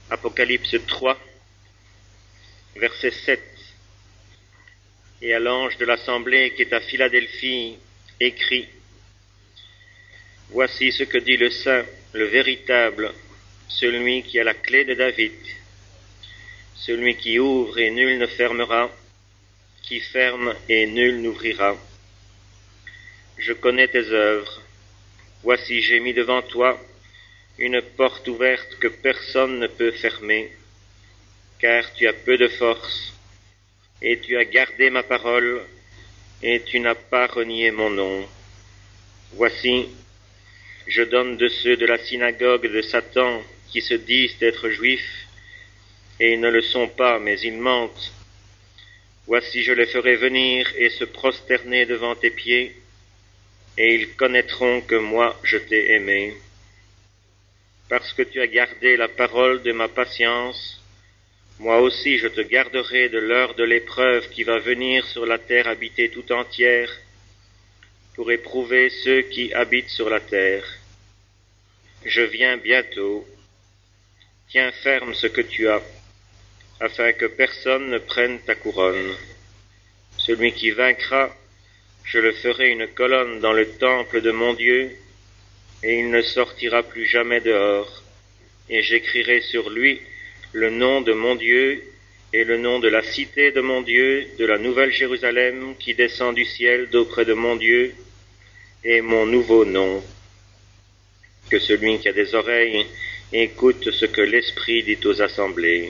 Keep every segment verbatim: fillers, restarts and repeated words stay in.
Apocalypse trois, verset sept. Et à l'ange de l'assemblée qui est à Philadelphie, écrit: Voici ce que dit le Saint, le véritable, celui qui a la clé de David, celui qui ouvre et nul ne fermera, qui ferme et nul n'ouvrira. Je connais tes œuvres. Voici, j'ai mis devant toi une porte ouverte que personne ne peut fermer, car tu as peu de force, et tu as gardé ma parole, et tu n'as pas renié mon nom. Voici, je donne de ceux de la synagogue de Satan qui se disent être juifs, et ils ne le sont pas, mais ils mentent. Voici, je les ferai venir et se prosterner devant tes pieds, et ils connaîtront que moi je t'ai aimé. Parce que tu as gardé la parole de ma patience, moi aussi je te garderai de l'heure de l'épreuve qui va venir sur la terre habitée tout entière, pour éprouver ceux qui habitent sur la terre. Je viens bientôt. Tiens ferme ce que tu as, afin que personne ne prenne ta couronne. Celui qui vaincra, je le ferai une colonne dans le temple de mon Dieu, et il ne sortira plus jamais dehors. Et j'écrirai sur lui le nom de mon Dieu et le nom de la cité de mon Dieu, de la nouvelle Jérusalem qui descend du ciel d'auprès de mon Dieu, et mon nouveau nom. Que celui qui a des oreilles écoute ce que l'Esprit dit aux assemblées.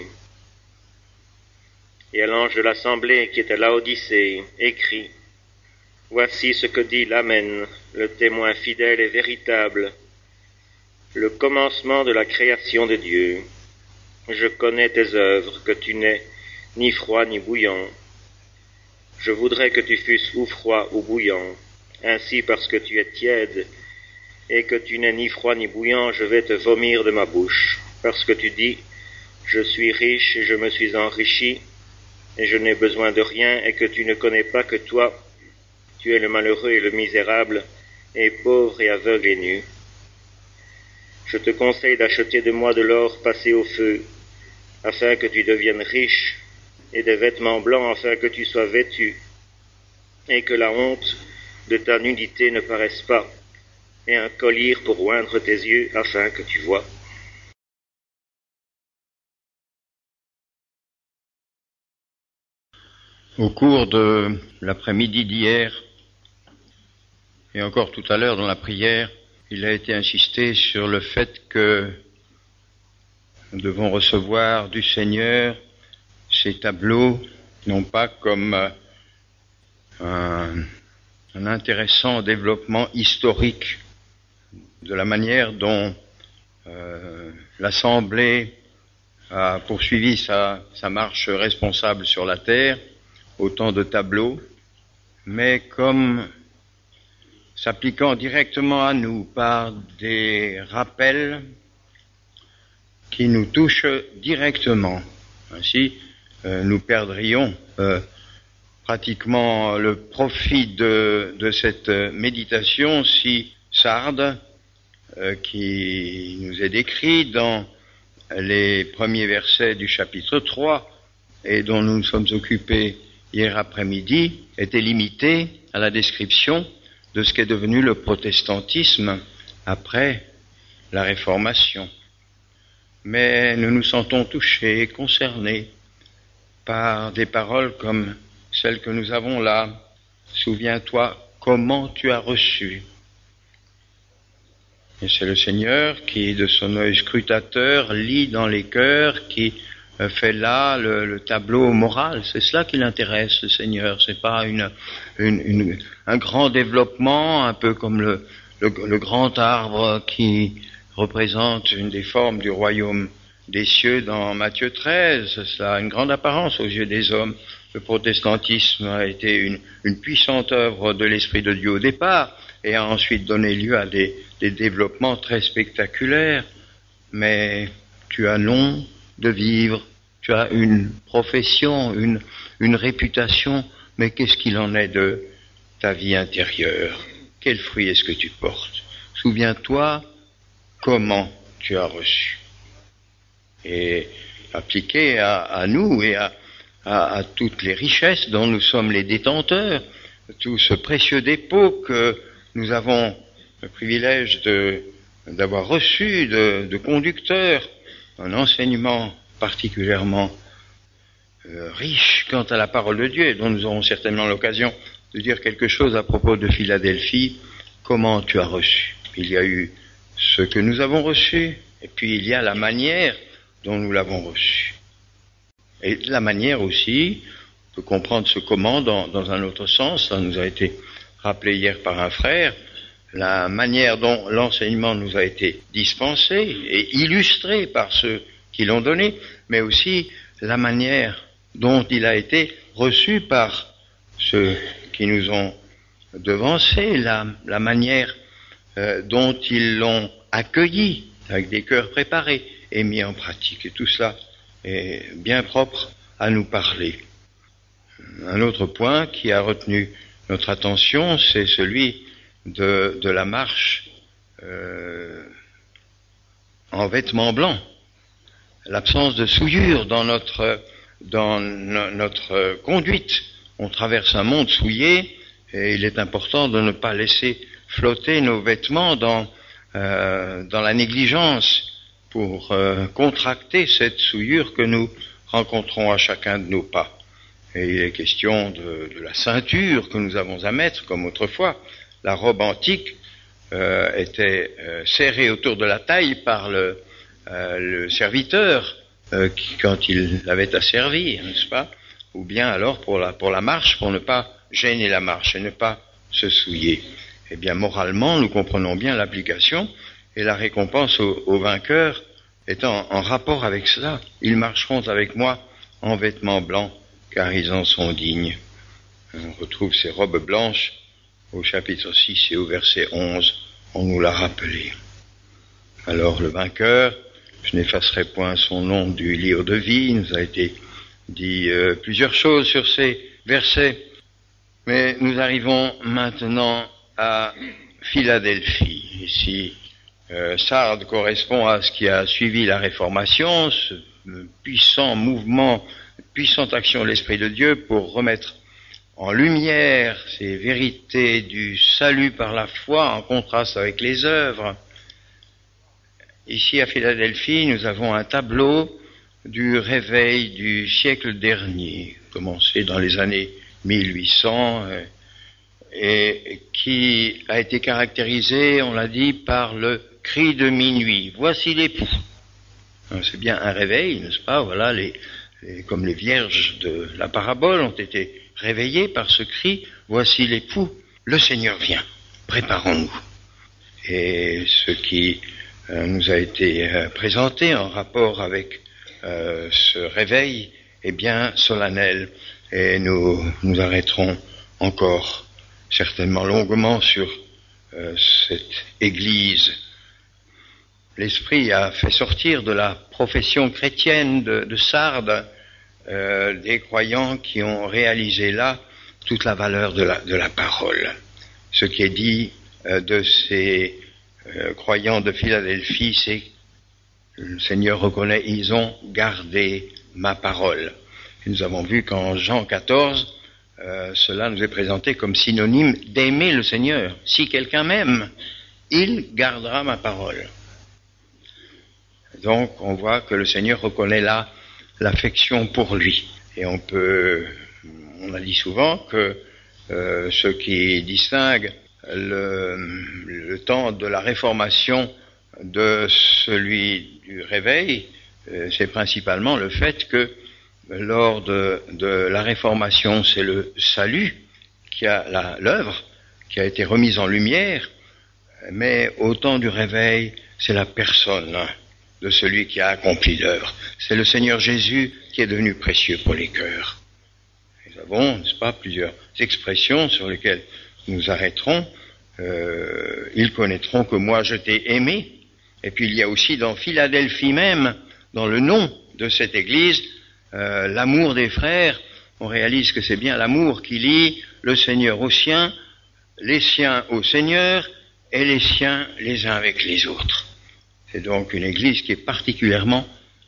Et à l'ange de l'assemblée qui est à Laodicée, écrit: Voici ce que dit l'Amen, le témoin fidèle et véritable, le commencement de la création de Dieu. Je connais tes œuvres, que tu n'es ni froid ni bouillant. Je voudrais que tu fusses ou froid ou bouillant. Ainsi, parce que tu es tiède et que tu n'es ni froid ni bouillant, je vais te vomir de ma bouche. Parce que tu dis: Je suis riche et je me suis enrichi, et je n'ai besoin de rien, et que tu ne connais pas que toi, tu es le malheureux et le misérable, et pauvre et aveugle et nu. Je te conseille d'acheter de moi de l'or passé au feu, afin que tu deviennes riche, et des vêtements blancs, afin que tu sois vêtu, et que la honte de ta nudité ne paraisse pas, et un collier pour oindre tes yeux, afin que tu vois. Au cours de l'après-midi d'hier, et encore tout à l'heure dans la prière, il a été insisté sur le fait que nous devons recevoir du Seigneur ces tableaux, non pas comme un, un intéressant développement historique de la manière dont euh, l'Assemblée a poursuivi sa, sa marche responsable sur la terre, autant de tableaux, mais comme s'appliquant directement à nous par des rappels qui nous touchent directement. Ainsi, euh, nous perdrions euh, pratiquement le profit de, de cette méditation si Sardes, euh, qui nous est décrit dans les premiers versets du chapitre trois et dont nous nous sommes occupés hier après-midi, était limité à la description de ce qu'est devenu le protestantisme après la Réformation. Mais nous nous sentons touchés et concernés par des paroles comme celles que nous avons là. Souviens-toi comment tu as reçu. Et c'est le Seigneur qui, de son œil scrutateur, lit dans les cœurs, qui fait là le, le tableau moral. C'est cela qui l'intéresse, le Seigneur. C'est pas une, une, une, un grand développement, un peu comme le, le, le grand arbre qui représente une des formes du royaume des cieux dans Matthieu treize. Cela a une grande apparence aux yeux des hommes. Le protestantisme a été une, une puissante œuvre de l'Esprit de Dieu au départ et a ensuite donné lieu à des, des développements très spectaculaires. Mais tu as long de vivre, tu as une profession, une, une réputation, mais qu'est-ce qu'il en est de ta vie intérieure? Quel fruit est-ce que tu portes? Souviens-toi comment tu as reçu. et appliqué à, à nous et à, à, à toutes les richesses dont nous sommes les détenteurs, tout ce précieux dépôt que nous avons le privilège de, d'avoir reçu de, de conducteurs, un enseignement particulièrement euh, riche quant à la parole de Dieu, dont nous aurons certainement l'occasion de dire quelque chose à propos de Philadelphie. Comment tu as reçu? Il y a eu ce que nous avons reçu, et puis il y a la manière dont nous l'avons reçu. Et la manière aussi, on peut comprendre ce comment dans, dans un autre sens, ça nous a été rappelé hier par un frère, la manière dont l'enseignement nous a été dispensé et illustré par ceux qui l'ont donné, mais aussi la manière dont il a été reçu par ceux qui nous ont devancés, la, la manière euh, dont ils l'ont accueilli avec des cœurs préparés et mis en pratique. Et tout cela est bien propre à nous parler. Un autre point qui a retenu notre attention, c'est celui de, de la marche euh, en vêtements blancs. L'absence de souillure dans notre, dans no, notre conduite. On traverse un monde souillé et il est important de ne pas laisser flotter nos vêtements dans, euh, dans la négligence pour euh, contracter cette souillure que nous rencontrons à chacun de nos pas. Et il est question de, de la ceinture que nous avons à mettre, comme autrefois. La robe antique euh, était euh, serrée autour de la taille par le, euh, le serviteur euh, qui, quand il l'avait asservi, n'est-ce pas? Ou bien alors pour la, pour la marche, pour ne pas gêner la marche et ne pas se souiller. Eh bien, moralement, nous comprenons bien l'application et la récompense aux, aux vainqueurs est en, en rapport avec cela. Ils marcheront avec moi en vêtements blancs, car ils en sont dignes. On retrouve ces robes blanches au chapitre six et au verset onze, on nous l'a rappelé. Alors le vainqueur, je n'effacerai point son nom du livre de vie, il nous a été dit euh, plusieurs choses sur ces versets, mais nous arrivons maintenant à Philadelphie. Ici, euh, Sardes correspond à ce qui a suivi la Réformation, ce puissant mouvement, puissante action de l'Esprit de Dieu pour remettre en lumière ces vérités du salut par la foi en contraste avec les œuvres. Ici à Philadelphie, nous avons un tableau du réveil du siècle dernier, commencé dans les années mille huit cents, et qui a été caractérisé, on l'a dit, par le cri de minuit. Voici l'époux. C'est bien un réveil, n'est-ce pas? Voilà, les, les, comme les vierges de la parabole ont été réveillées par ce cri. Voici l'époux, le Seigneur vient. Préparons-nous. Et ce qui euh, nous a été euh, présenté en rapport avec euh, ce réveil est bien solennel. Et nous nous arrêterons encore certainement longuement sur euh, cette Église. L'Esprit a fait sortir de la profession chrétienne de, de Sardes euh, des croyants qui ont réalisé là toute la valeur de la, de la parole. Ce qui est dit euh, de ces euh, croyants de Philadelphie, c'est le Seigneur reconnaît, ils ont gardé ma parole. Et nous avons vu qu'en Jean quatorze, euh, cela nous est présenté comme synonyme d'aimer le Seigneur. Si quelqu'un m'aime, il gardera ma parole. Donc on voit que le Seigneur reconnaît là l'affection pour lui. Et on peut, on a dit souvent que euh, ce qui distingue le, le temps de la Réformation de celui du réveil, euh, c'est principalement le fait que lors de, de la Réformation, c'est le salut qui a la, l'œuvre qui a été remise en lumière, mais au temps du réveil, c'est la personne de celui qui a accompli l'œuvre. C'est le Seigneur Jésus qui est devenu précieux pour les cœurs. Nous avons, n'est-ce pas, plusieurs expressions sur lesquelles nous arrêterons. Euh, ils connaîtront que moi je t'ai aimé. Et puis il y a aussi dans Philadelphie même, dans le nom de cette Église, euh, l'amour des frères. On réalise que c'est bien l'amour qui lie le Seigneur aux siens, les siens au Seigneur et les siens les uns avec les autres. C'est donc une Église qui est particulièrement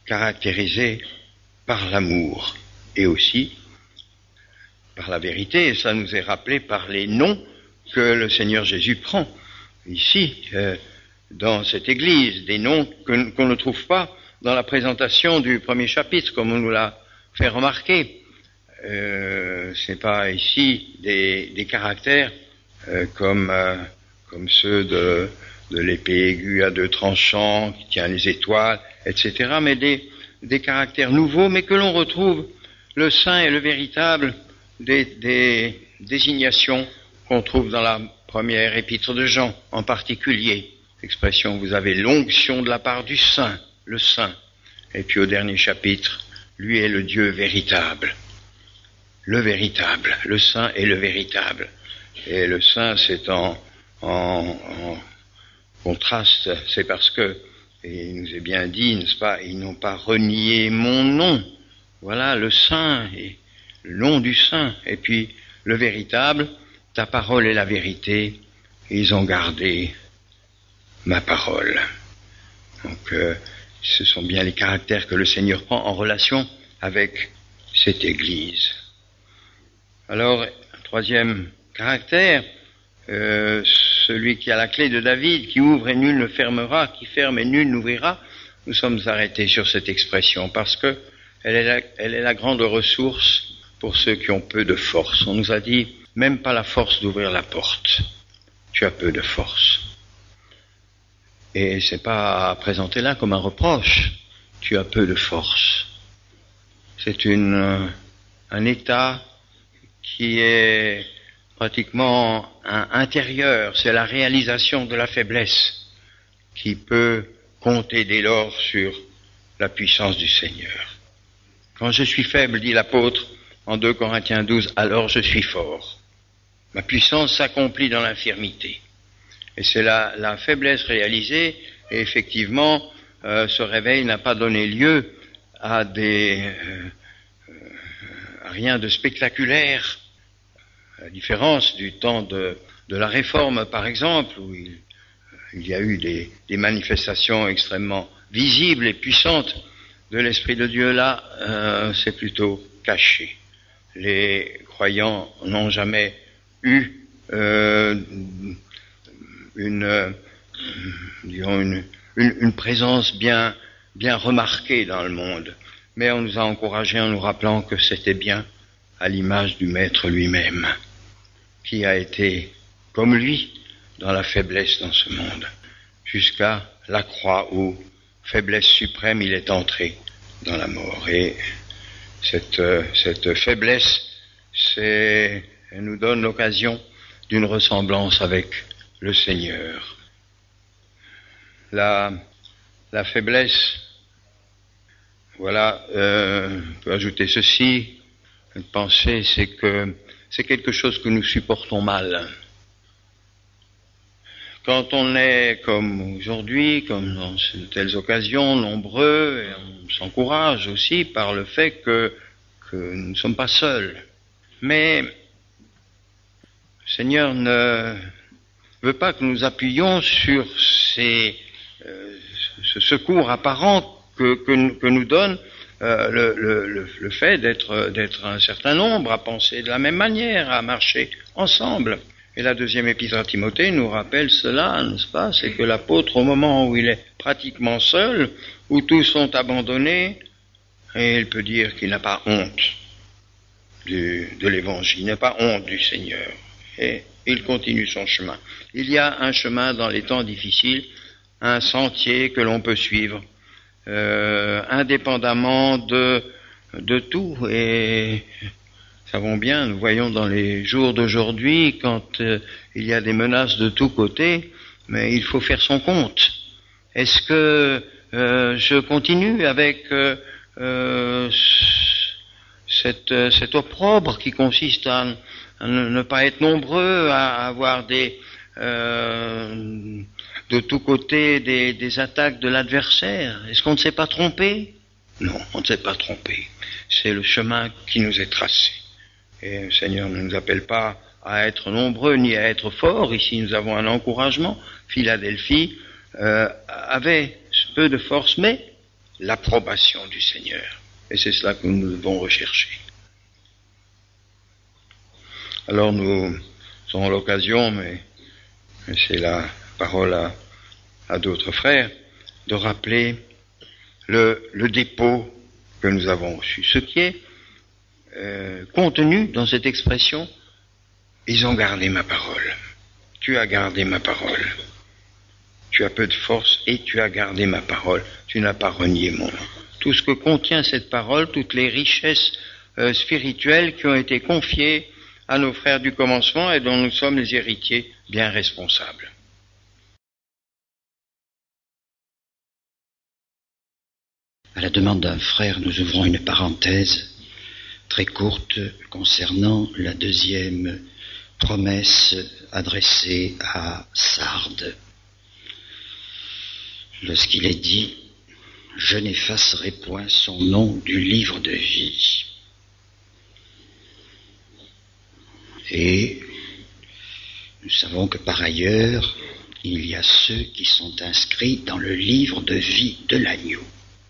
caractérisée par l'amour et aussi par la vérité. Et ça nous est rappelé par les noms que le Seigneur Jésus prend ici, euh, dans cette Église, des noms que, qu'on ne trouve pas dans la présentation du premier chapitre, comme on nous l'a fait remarquer. Euh, c'est pas ici des, des caractères euh, comme, euh, comme ceux de, de l'épée aiguë à deux tranchants qui tient les étoiles, et cetera, mais des, des caractères nouveaux, mais que l'on retrouve le saint et le véritable des, des désignations qu'on trouve dans la première épître de Jean, en particulier. L'expression, vous avez l'onction de la part du saint, le saint. Et puis au dernier chapitre, lui est le Dieu véritable. Le véritable, le saint est le véritable. Et le saint, c'est en, en, en contraste, c'est parce que, et il nous est bien dit, n'est-ce pas, ils n'ont pas renié mon nom. Voilà, le saint, et le nom du saint. Et puis, le véritable, ta parole est la vérité, et ils ont gardé ma parole. Donc, euh, ce sont bien les caractères que le Seigneur prend en relation avec cette Église. Alors, un troisième caractère, euh, celui qui a la clé de David, qui ouvre et nul ne fermera, qui ferme et nul n'ouvrira. Nous sommes arrêtés sur cette expression parce que elle est la, elle est la grande ressource pour ceux qui ont peu de force. On nous a dit, même pas la force d'ouvrir la porte. Tu as peu de force. Et c'est pas présenté là comme un reproche. Tu as peu de force. C'est une, un état qui est pratiquement un intérieur, c'est la réalisation de la faiblesse qui peut compter dès lors sur la puissance du Seigneur. Quand je suis faible, dit l'apôtre en deux Corinthiens douze, alors je suis fort. Ma puissance s'accomplit dans l'infirmité. Et c'est la, la faiblesse réalisée, et effectivement, euh, ce réveil n'a pas donné lieu à des... Euh, rien de spectaculaire, à la différence du temps de, de la Réforme, par exemple, où il, il y a eu des, des manifestations extrêmement visibles et puissantes de l'Esprit de Dieu. Là, euh, c'est plutôt caché. Les croyants n'ont jamais eu euh, une, euh, disons une, une, une présence bien, bien remarquée dans le monde. Mais on nous a encouragés en nous rappelant que c'était bien à l'image du Maître lui-même, qui a été comme lui dans la faiblesse dans ce monde, jusqu'à la croix où, faiblesse suprême, il est entré dans la mort. Et cette, cette faiblesse, c'est, elle nous donne l'occasion d'une ressemblance avec le Seigneur. La, la faiblesse, voilà, euh, on peut ajouter ceci, une pensée, c'est que c'est quelque chose que nous supportons mal. Quand on est comme aujourd'hui, comme dans de telles occasions, nombreux, et on s'encourage aussi par le fait que, que nous ne sommes pas seuls. Mais le Seigneur ne veut pas que nous appuyions sur ces, euh, ce secours apparent que, que, que nous donne euh, le, le, le fait d'être, d'être un certain nombre à penser de la même manière, à marcher ensemble. Et la deuxième épître à Timothée nous rappelle cela, n'est-ce pas? C'est que l'apôtre, au moment où il est pratiquement seul, où tous sont abandonnés, et il peut dire qu'il n'a pas honte du, de l'évangile, il n'a pas honte du Seigneur. Et il continue son chemin. Il y a un chemin dans les temps difficiles, un sentier que l'on peut suivre, euh, indépendamment de, de tout. Et nous savons bien, nous voyons dans les jours d'aujourd'hui, quand euh, il y a des menaces de tous côtés, mais il faut faire son compte. Est-ce que euh, je continue avec euh, euh, cette, cet opprobre qui consiste à, à ne pas être nombreux, à avoir des euh, de tous côtés des, des attaques de l'adversaire? Est-ce qu'on ne s'est pas trompé? Non, on ne s'est pas trompé. C'est le chemin qui nous est tracé. Et le Seigneur ne nous appelle pas à être nombreux ni à être forts. Ici, nous avons un encouragement. Philadelphie euh, avait peu de force, mais l'approbation du Seigneur. Et c'est cela que nous devons rechercher. Alors nous aurons l'occasion, mais c'est la parole à, à d'autres frères, de rappeler le, le dépôt que nous avons reçu. Ce qui est euh, contenu dans cette expression, ils ont gardé ma parole. Tu as gardé ma parole. Tu as peu de force et tu as gardé ma parole. Tu n'as pas renié mon nom. Tout ce que contient cette parole, toutes les richesses euh, spirituelles qui ont été confiées à nos frères du commencement et dont nous sommes les héritiers bien responsables. À la demande d'un frère, nous ouvrons une parenthèse très courte concernant la deuxième promesse adressée à Sardes. Lorsqu'il est dit « Je n'effacerai point son nom du livre de vie ». Et nous savons que par ailleurs, il y a ceux qui sont inscrits dans le livre de vie de l'agneau.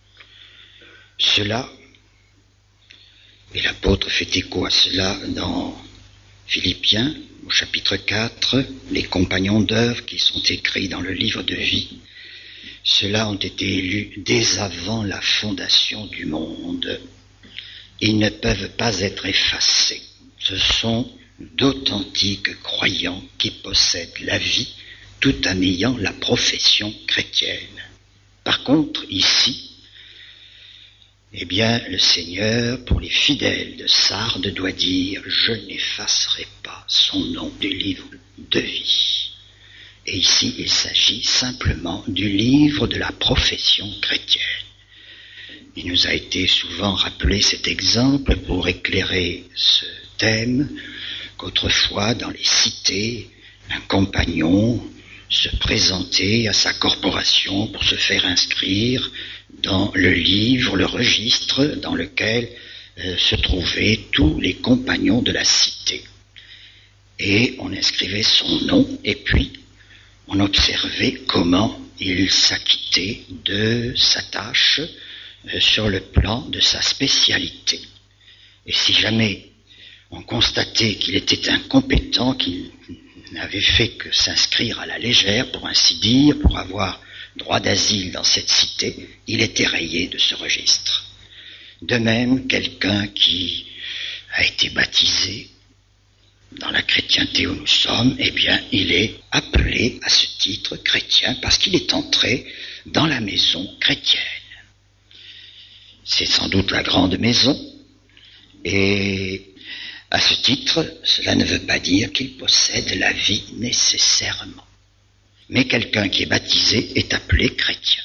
Cela, et l'apôtre fait écho à cela dans Philippiens, au chapitre quatre, les compagnons d'œuvre qui sont écrits dans le livre de vie, ceux-là ont été élus dès avant la fondation du monde. Ils ne peuvent pas être effacés. Ce sont d'authentiques croyants qui possèdent la vie tout en ayant la profession chrétienne. Par contre, ici, eh bien, le Seigneur, pour les fidèles de Sardes, doit dire « Je n'effacerai pas son nom du livre de vie ». Et ici, il s'agit simplement du livre de la profession chrétienne. Il nous a été souvent rappelé cet exemple pour éclairer ce thème, qu'autrefois, dans les cités, un compagnon se présentait à sa corporation pour se faire inscrire dans le livre, le registre dans lequel euh, se trouvaient tous les compagnons de la cité. Et on inscrivait son nom, et puis on observait comment il s'acquittait de sa tâche euh, sur le plan de sa spécialité. Et si jamais on constatait qu'il était incompétent, qu'il n'avait fait que s'inscrire à la légère, pour ainsi dire, pour avoir droit d'asile dans cette cité, il était rayé de ce registre. De même, quelqu'un qui a été baptisé dans la chrétienté où nous sommes, eh bien, il est appelé à ce titre chrétien parce qu'il est entré dans la maison chrétienne. C'est sans doute la grande maison, et à ce titre, cela ne veut pas dire qu'il possède la vie nécessairement. Mais quelqu'un qui est baptisé est appelé chrétien,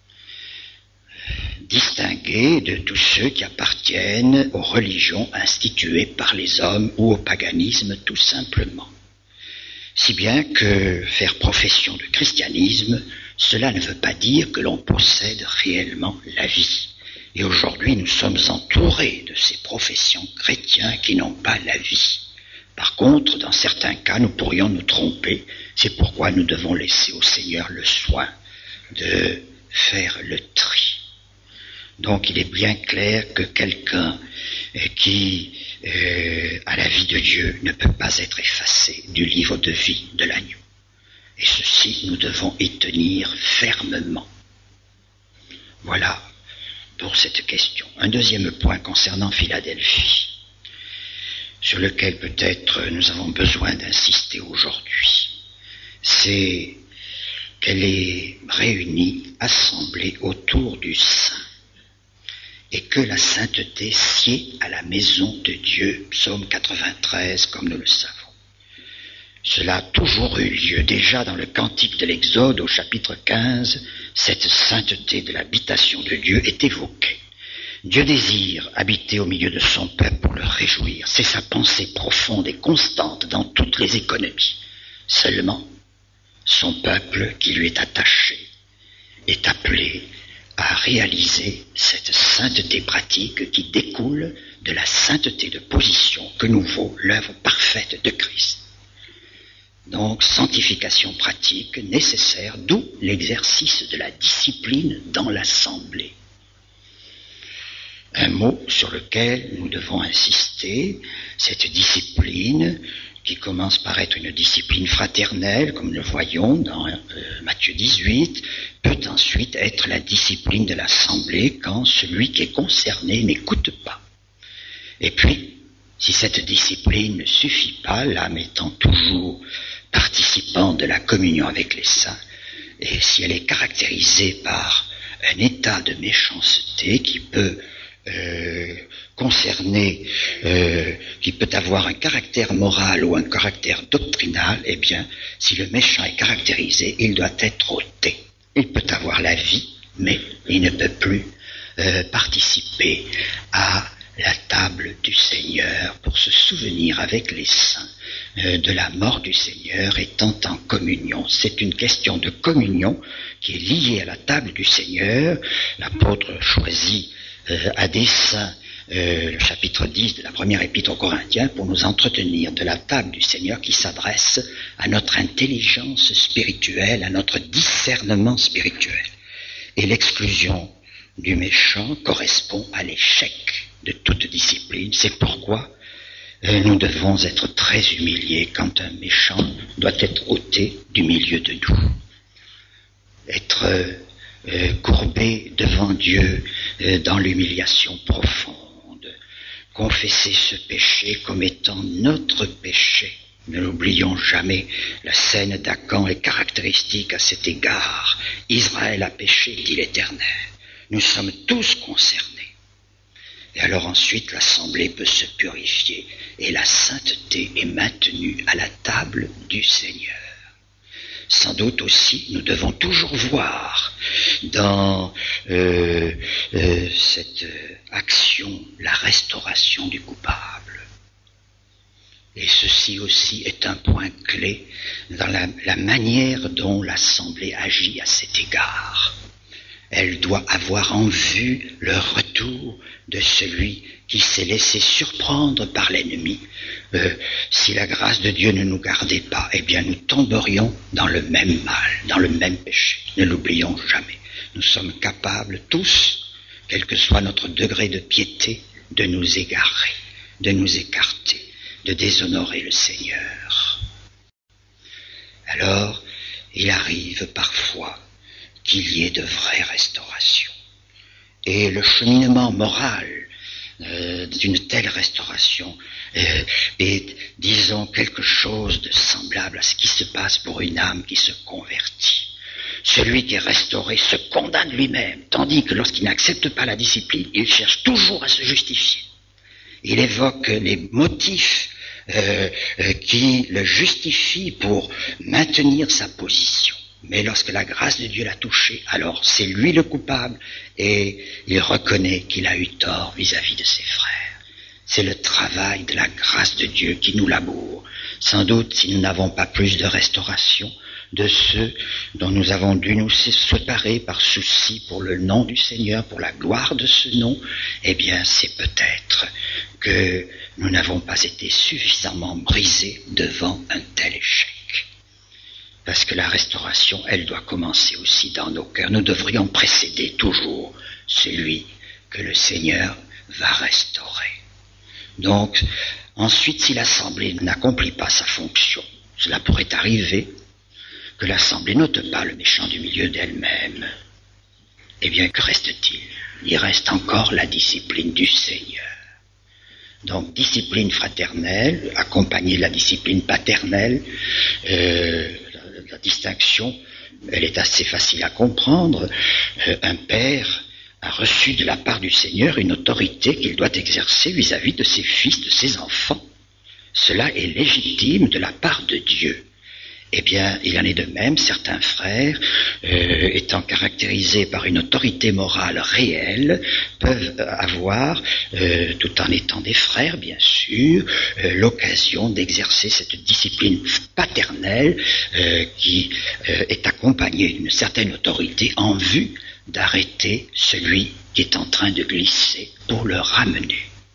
distingué de tous ceux qui appartiennent aux religions instituées par les hommes ou au paganisme tout simplement. Si bien que faire profession de christianisme, cela ne veut pas dire que l'on possède réellement la vie. Et aujourd'hui, nous sommes entourés de ces professions chrétiens qui n'ont pas la vie. Par contre, dans certains cas, nous pourrions nous tromper. C'est pourquoi nous devons laisser au Seigneur le soin de faire le tri. Donc, il est bien clair que quelqu'un qui euh, a la vie de Dieu ne peut pas être effacé du livre de vie de l'agneau. Et ceci, nous devons y tenir fermement. Voilà pour cette question. Un deuxième point concernant Philadelphie, sur lequel peut-être nous avons besoin d'insister aujourd'hui, c'est qu'elle est réunie, assemblée autour du Saint, et que la sainteté sied à la maison de Dieu, psaume quatre-vingt-treize, comme nous le savons. Cela a toujours eu lieu. Déjà dans le cantique de l'Exode, au chapitre quinze, cette sainteté de l'habitation de Dieu est évoquée. Dieu désire habiter au milieu de son peuple pour le réjouir. C'est sa pensée profonde et constante dans toutes les économies. Seulement, son peuple qui lui est attaché est appelé à réaliser cette sainteté pratique qui découle de la sainteté de position que nous vaut l'œuvre parfaite de Christ. Donc, sanctification pratique nécessaire, d'où l'exercice de la discipline dans l'assemblée. Un mot sur lequel nous devons insister, cette discipline qui commence par être une discipline fraternelle, comme le voyons dans euh, Matthieu dix-huit, peut ensuite être la discipline de l'assemblée quand celui qui est concerné n'écoute pas. Et puis, si cette discipline ne suffit pas, l'âme étant toujours participant de la communion avec les saints, et si elle est caractérisée par un état de méchanceté qui peut euh, concerner, euh, qui peut avoir un caractère moral ou un caractère doctrinal, eh bien, si le méchant est caractérisé, il doit être ôté. Il peut avoir la vie, mais il ne peut plus euh, participer à la table du Seigneur pour se souvenir avec les saints euh, de la mort du Seigneur étant en communion. C'est une question de communion qui est liée à la table du Seigneur. L'apôtre choisit euh, à dessein euh, le chapitre dix de la première épître aux Corinthiens pour nous entretenir de la table du Seigneur qui s'adresse à notre intelligence spirituelle, à notre discernement spirituel. Et l'exclusion du méchant correspond à l'échec de toute discipline. C'est pourquoi euh, nous devons être très humiliés quand un méchant doit être ôté du milieu de nous. Être euh, courbé devant Dieu euh, dans l'humiliation profonde. Confesser ce péché comme étant notre péché. Ne l'oublions jamais, la scène d'Acan est caractéristique à cet égard. Israël a péché, dit l'Éternel. Nous sommes tous concernés. Et alors ensuite, l'assemblée peut se purifier et la sainteté est maintenue à la table du Seigneur. Sans doute aussi, nous devons toujours voir dans euh, euh, cette action la restauration du coupable. Et ceci aussi est un point clé dans la, la manière dont l'assemblée agit à cet égard. Elle doit avoir en vue le retour de celui qui s'est laissé surprendre par l'ennemi. Euh, si la grâce de Dieu ne nous gardait pas, eh bien nous tomberions dans le même mal, dans le même péché. Ne l'oublions jamais. Nous sommes capables tous, quel que soit notre degré de piété, de nous égarer, de nous écarter, de déshonorer le Seigneur. Alors, il arrive parfois qu'il y ait de vraies restaurations. Et le cheminement moral euh, d'une telle restauration euh, est, disons, quelque chose de semblable à ce qui se passe pour une âme qui se convertit. Celui qui est restauré se condamne lui-même, tandis que lorsqu'il n'accepte pas la discipline, il cherche toujours à se justifier. Il évoque les motifs euh, euh, qui le justifient pour maintenir sa position. Mais lorsque la grâce de Dieu l'a touché, alors c'est lui le coupable et il reconnaît qu'il a eu tort vis-à-vis de ses frères. C'est le travail de la grâce de Dieu qui nous laboure. Sans doute, si nous n'avons pas plus de restauration de ceux dont nous avons dû nous séparer par souci pour le nom du Seigneur, pour la gloire de ce nom, eh bien c'est peut-être que nous n'avons pas été suffisamment brisés devant un tel échec. Parce que la restauration, elle doit commencer aussi dans nos cœurs. Nous devrions précéder toujours celui que le Seigneur va restaurer. Donc, ensuite, si l'Assemblée n'accomplit pas sa fonction, cela pourrait arriver que l'Assemblée n'ôte pas le méchant du milieu d'elle-même. Eh bien, que reste-t-il? Il reste encore la discipline du Seigneur. Donc, discipline fraternelle, accompagnée de la discipline paternelle, euh, la distinction, elle est assez facile à comprendre. Euh, un père a reçu de la part du Seigneur une autorité qu'il doit exercer vis-à-vis de ses fils, de ses enfants. Cela est légitime de la part de Dieu. Eh bien, il en est de même, certains frères, euh, étant caractérisés par une autorité morale réelle, peuvent avoir, euh, tout en étant des frères, bien sûr, euh, l'occasion d'exercer cette discipline paternelle euh, qui euh, est accompagnée d'une certaine autorité en vue d'arrêter celui qui est en train de glisser pour le ramener.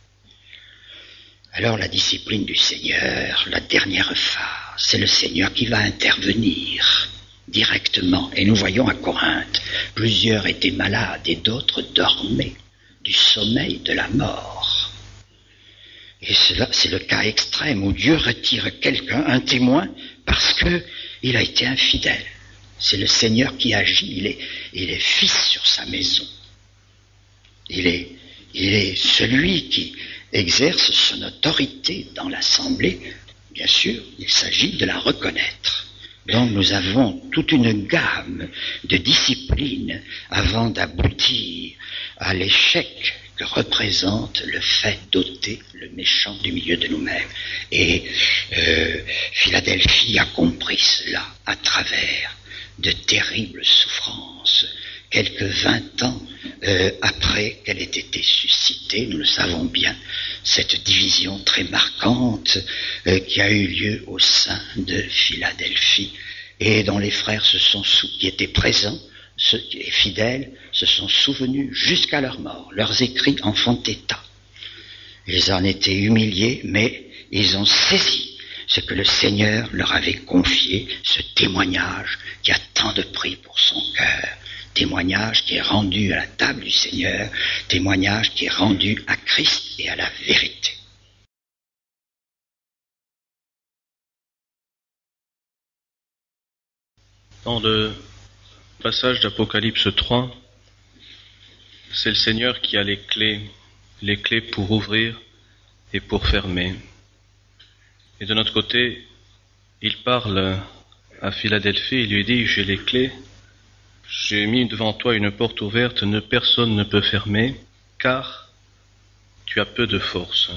Alors, la discipline du Seigneur, la dernière phase, c'est le Seigneur qui va intervenir directement. Et nous voyons à Corinthe, plusieurs étaient malades et d'autres dormaient. du sommeil de la mort. Et cela, c'est le cas extrême où Dieu retire quelqu'un, un témoin, parce que il a été infidèle. C'est le Seigneur qui agit, il est, il est fils sur sa maison. Il est, il est celui qui exerce son autorité dans l'assemblée. Bien sûr, il s'agit de la reconnaître. Donc nous avons toute une gamme de disciplines avant d'aboutir à l'échec que représente le fait d'ôter le méchant du milieu de nous-mêmes. Et euh, Philadelphie a compris cela à travers de terribles souffrances. Quelques vingt ans euh, après qu'elle ait été suscitée, nous le savons bien, cette division très marquante euh, qui a eu lieu au sein de Philadelphie et dont les frères se sont sou- qui étaient présents, ceux qui étaient fidèles, se sont souvenus jusqu'à leur mort. Leurs écrits en font état. Ils en étaient humiliés, mais ils ont saisi ce que le Seigneur leur avait confié, ce témoignage qui a tant de prix pour son cœur. Témoignage qui est rendu à la table du Seigneur, témoignage qui est rendu à Christ et à la vérité. Dans le passage d'Apocalypse trois, c'est le Seigneur qui a les clés, les clés pour ouvrir et pour fermer. Et de notre côté, il parle à Philadelphie, il lui dit, j'ai les clés, j'ai mis devant toi une porte ouverte, ne personne ne peut fermer, car tu as peu de force.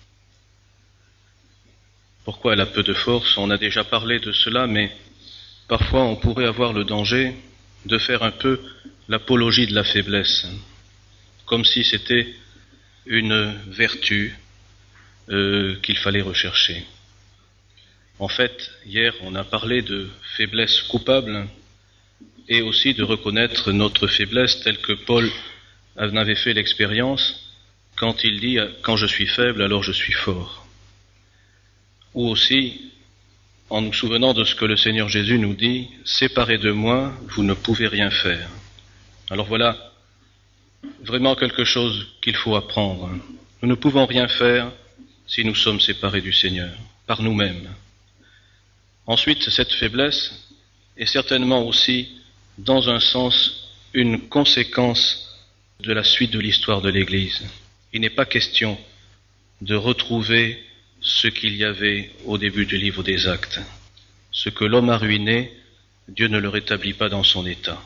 Pourquoi elle a peu de force? On a déjà parlé de cela, mais parfois on pourrait avoir le danger de faire un peu l'apologie de la faiblesse, comme si c'était une vertu euh, qu'il fallait rechercher. En fait, hier, on a parlé de faiblesse coupable et aussi de reconnaître notre faiblesse telle que Paul en avait fait l'expérience quand il dit « Quand je suis faible, alors je suis fort ». Ou aussi en nous souvenant de ce que le Seigneur Jésus nous dit « Séparés de moi, vous ne pouvez rien faire ». Alors voilà vraiment quelque chose qu'il faut apprendre. Nous ne pouvons rien faire si nous sommes séparés du Seigneur, par nous-mêmes. Ensuite, cette faiblesse est certainement aussi, dans un sens, une conséquence de la suite de l'histoire de l'Église. Il n'est pas question de retrouver ce qu'il y avait au début du livre des Actes. Ce que l'homme a ruiné, Dieu ne le rétablit pas dans son état.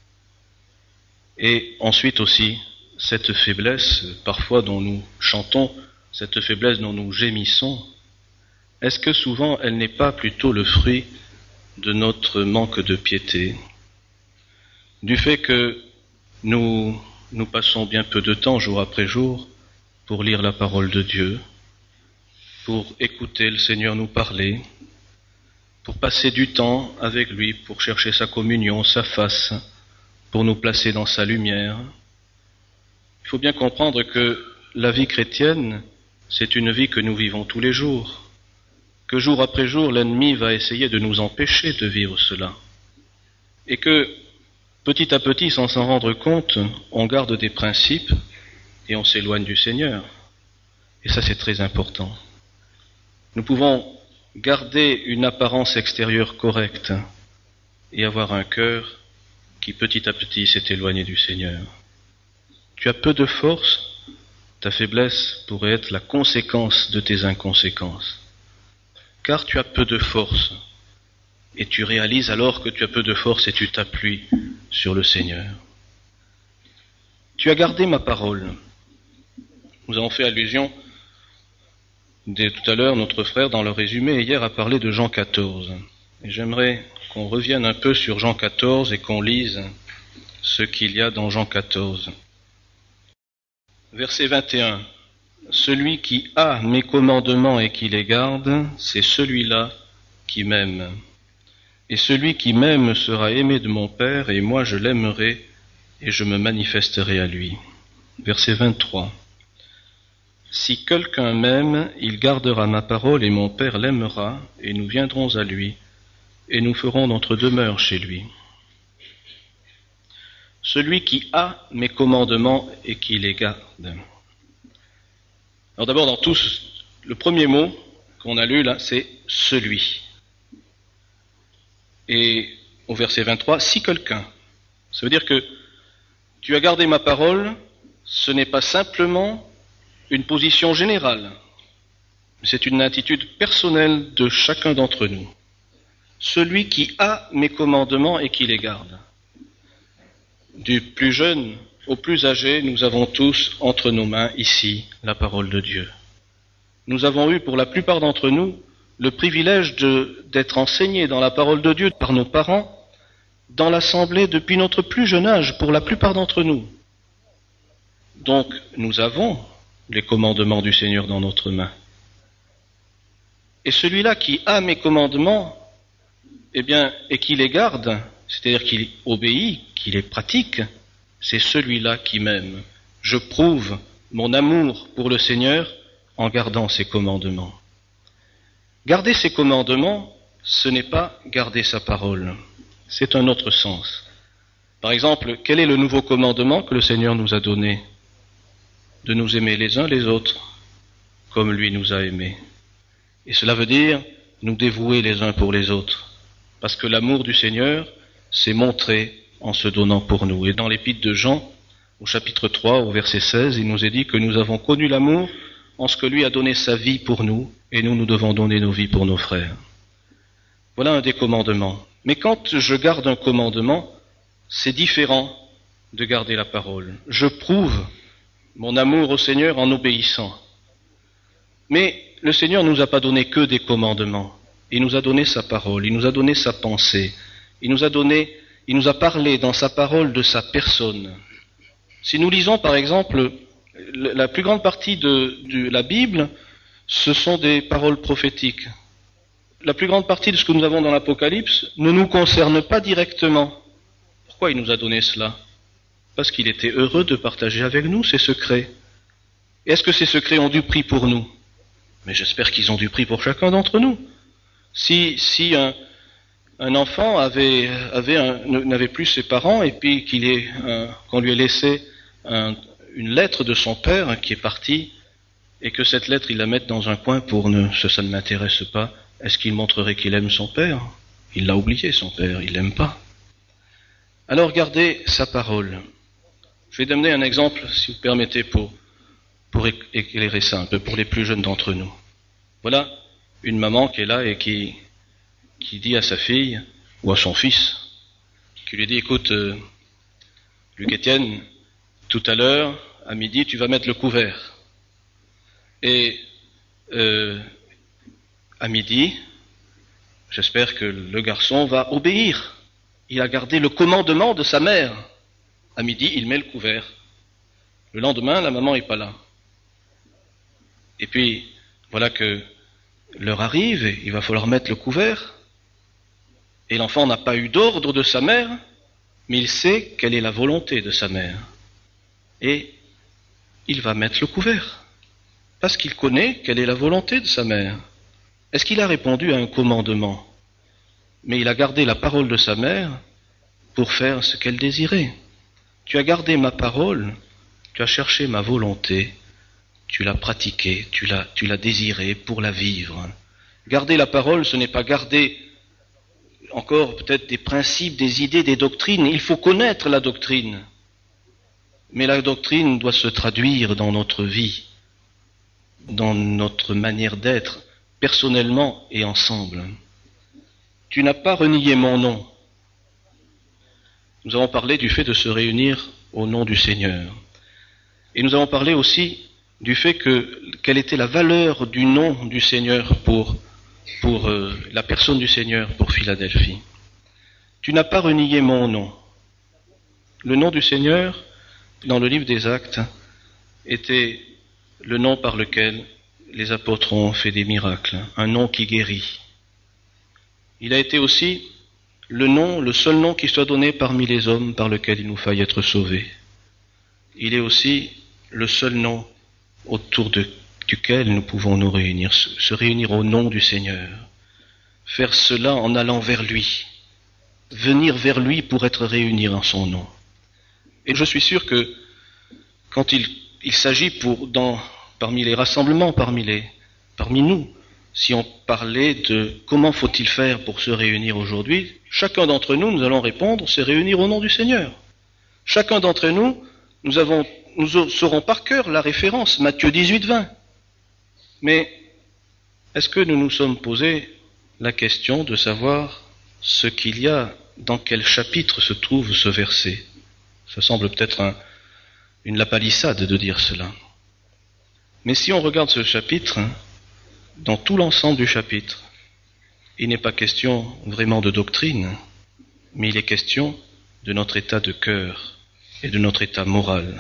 Et ensuite aussi, cette faiblesse, parfois dont nous chantons, cette faiblesse dont nous gémissons, est-ce que souvent elle n'est pas plutôt le fruit de notre manque de piété, du fait que nous, nous passons bien peu de temps, jour après jour, pour lire la parole de Dieu, pour écouter le Seigneur nous parler, pour passer du temps avec lui, pour chercher sa communion, sa face, pour nous placer dans sa lumière. Il faut bien comprendre que la vie chrétienne, c'est une vie que nous vivons tous les jours, que jour après jour, l'ennemi va essayer de nous empêcher de vivre cela, et que petit à petit, sans s'en rendre compte, on garde des principes et on s'éloigne du Seigneur. Et ça, c'est très important. Nous pouvons garder une apparence extérieure correcte et avoir un cœur qui petit à petit s'est éloigné du Seigneur. Tu as peu de force, ta faiblesse pourrait être la conséquence de tes inconséquences. Car tu as peu de force, et tu réalises alors que tu as peu de force et tu t'appuies sur le Seigneur. Tu as gardé ma parole. Nous avons fait allusion dès tout à l'heure, notre frère, dans le résumé, hier a parlé de Jean quatorze. Et j'aimerais qu'on revienne un peu sur Jean quatorze et qu'on lise ce qu'il y a dans Jean quatorze. Verset vingt et un. Celui qui a mes commandements et qui les garde, c'est celui-là qui m'aime. Et celui qui m'aime sera aimé de mon Père, et moi je l'aimerai, et je me manifesterai à lui. Verset vingt-trois. Si quelqu'un m'aime, il gardera ma parole, et mon Père l'aimera, et nous viendrons à lui, et nous ferons notre demeure chez lui. celui qui a mes commandements et qui les garde. Alors d'abord, dans tous, le premier mot qu'on a lu là, c'est « celui ». Et au verset vingt-trois, « si quelqu'un ». Ça veut dire que tu as gardé ma parole, ce n'est pas simplement une position générale, c'est une attitude personnelle de chacun d'entre nous. Celui qui a mes commandements et qui les garde. Du plus jeune au plus âgé, nous avons tous entre nos mains ici la parole de Dieu. Nous avons eu pour la plupart d'entre nous le privilège de, d'être enseignés dans la parole de Dieu par nos parents dans l'assemblée depuis notre plus jeune âge pour la plupart d'entre nous. Donc nous avons les commandements du Seigneur dans notre main. Et celui-là qui a mes commandements, eh bien, et qui les garde, c'est-à-dire qu'il obéit, qu'il les pratique, c'est celui-là qui m'aime. Je prouve mon amour pour le Seigneur en gardant ses commandements. Garder ses commandements, ce n'est pas garder sa parole. C'est un autre sens. Par exemple, quel est le nouveau commandement que le Seigneur nous a donné? De nous aimer les uns les autres, comme lui nous a aimés. Et cela veut dire nous dévouer les uns pour les autres. Parce que l'amour du Seigneur s'est montré en se donnant pour nous. Et dans l'épître de Jean, au chapitre trois, au verset seize, il nous est dit que nous avons connu l'amour en ce que lui a donné sa vie pour nous, et nous, nous devons donner nos vies pour nos frères. Voilà un des commandements. Mais quand je garde un commandement, c'est différent de garder la parole. Je prouve mon amour au Seigneur en obéissant. Mais le Seigneur ne nous a pas donné que des commandements. Il nous a donné sa parole, il nous a donné sa pensée, il nous a donné, il nous a parlé dans sa parole de sa personne. Si nous lisons par exemple la plus grande partie de, de la Bible, ce sont des paroles prophétiques. La plus grande partie de ce que nous avons dans l'Apocalypse ne nous concerne pas directement. Pourquoi il nous a donné cela? Parce qu'il était heureux de partager avec nous ses secrets. Et est-ce que ces secrets ont du prix pour nous? Mais j'espère qu'ils ont du prix pour chacun d'entre nous. Si, si un, un enfant avait, avait un, n'avait plus ses parents et puis qu'il est, un, qu'on lui ait laissé un, une lettre de son père qui est parti et que cette lettre il la mette dans un coin pour ne, ça, ça ne m'intéresse pas, est-ce qu'il montrerait qu'il aime son père? Il l'a oublié son père, il l'aime pas. Alors gardez sa parole. Je vais donner un exemple, si vous permettez, pour, pour éclairer ça un peu, pour les plus jeunes d'entre nous. Voilà une maman qui est là et qui, qui dit à sa fille, ou à son fils, qui lui dit, écoute, euh, Luc Étienne, tout à l'heure, à midi, tu vas mettre le couvert. Et euh, à midi, j'espère que le garçon va obéir. Il a gardé le commandement de sa mère. À midi, il met le couvert. Le lendemain, la maman n'est pas là. Et puis, voilà que l'heure arrive et il va falloir mettre le couvert. Et l'enfant n'a pas eu d'ordre de sa mère, mais il sait quelle est la volonté de sa mère. Et il va mettre le couvert, parce qu'il connaît quelle est la volonté de sa mère. Est-ce qu'il a répondu à un commandement? Mais il a gardé la parole de sa mère pour faire ce qu'elle désirait. Tu as gardé ma parole, tu as cherché ma volonté, tu l'as pratiquée, tu l'as, tu l'as désirée pour la vivre. Garder la parole, ce n'est pas garder encore peut-être des principes, des idées, des doctrines. Il faut connaître la doctrine. Mais la doctrine doit se traduire dans notre vie, dans notre manière d'être, personnellement et ensemble. Tu n'as pas renié mon nom. Nous avons parlé du fait de se réunir au nom du Seigneur. Et nous avons parlé aussi du fait que quelle était la valeur du nom du Seigneur pour, pour euh, la personne du Seigneur pour Philadelphie. Tu n'as pas renié mon nom. Le nom du Seigneur, dans le livre des Actes, était le nom par lequel les apôtres ont fait des miracles, un nom qui guérit. Il a été aussi le nom, le seul nom qui soit donné parmi les hommes par lequel il nous faille être sauvés. Il est aussi le seul nom autour de, duquel nous pouvons nous réunir, se réunir au nom du Seigneur. Faire cela en allant vers lui. Venir vers lui pour être réunis en son nom. Et je suis sûr que quand il, il s'agit pour, dans, parmi les rassemblements, parmi, les, parmi nous, si on parlait de comment faut-il faire pour se réunir aujourd'hui, chacun d'entre nous, nous allons répondre, c'est réunir au nom du Seigneur. Chacun d'entre nous, nous, avons, nous saurons par cœur la référence, Matthieu dix-huit, vingt. Mais est-ce que nous nous sommes posé la question de savoir ce qu'il y a, dans quel chapitre se trouve ce verset? Ça semble peut-être un, une lapalissade de dire cela. Mais si on regarde ce chapitre, dans tout l'ensemble du chapitre, il n'est pas question vraiment de doctrine, mais il est question de notre état de cœur et de notre état moral.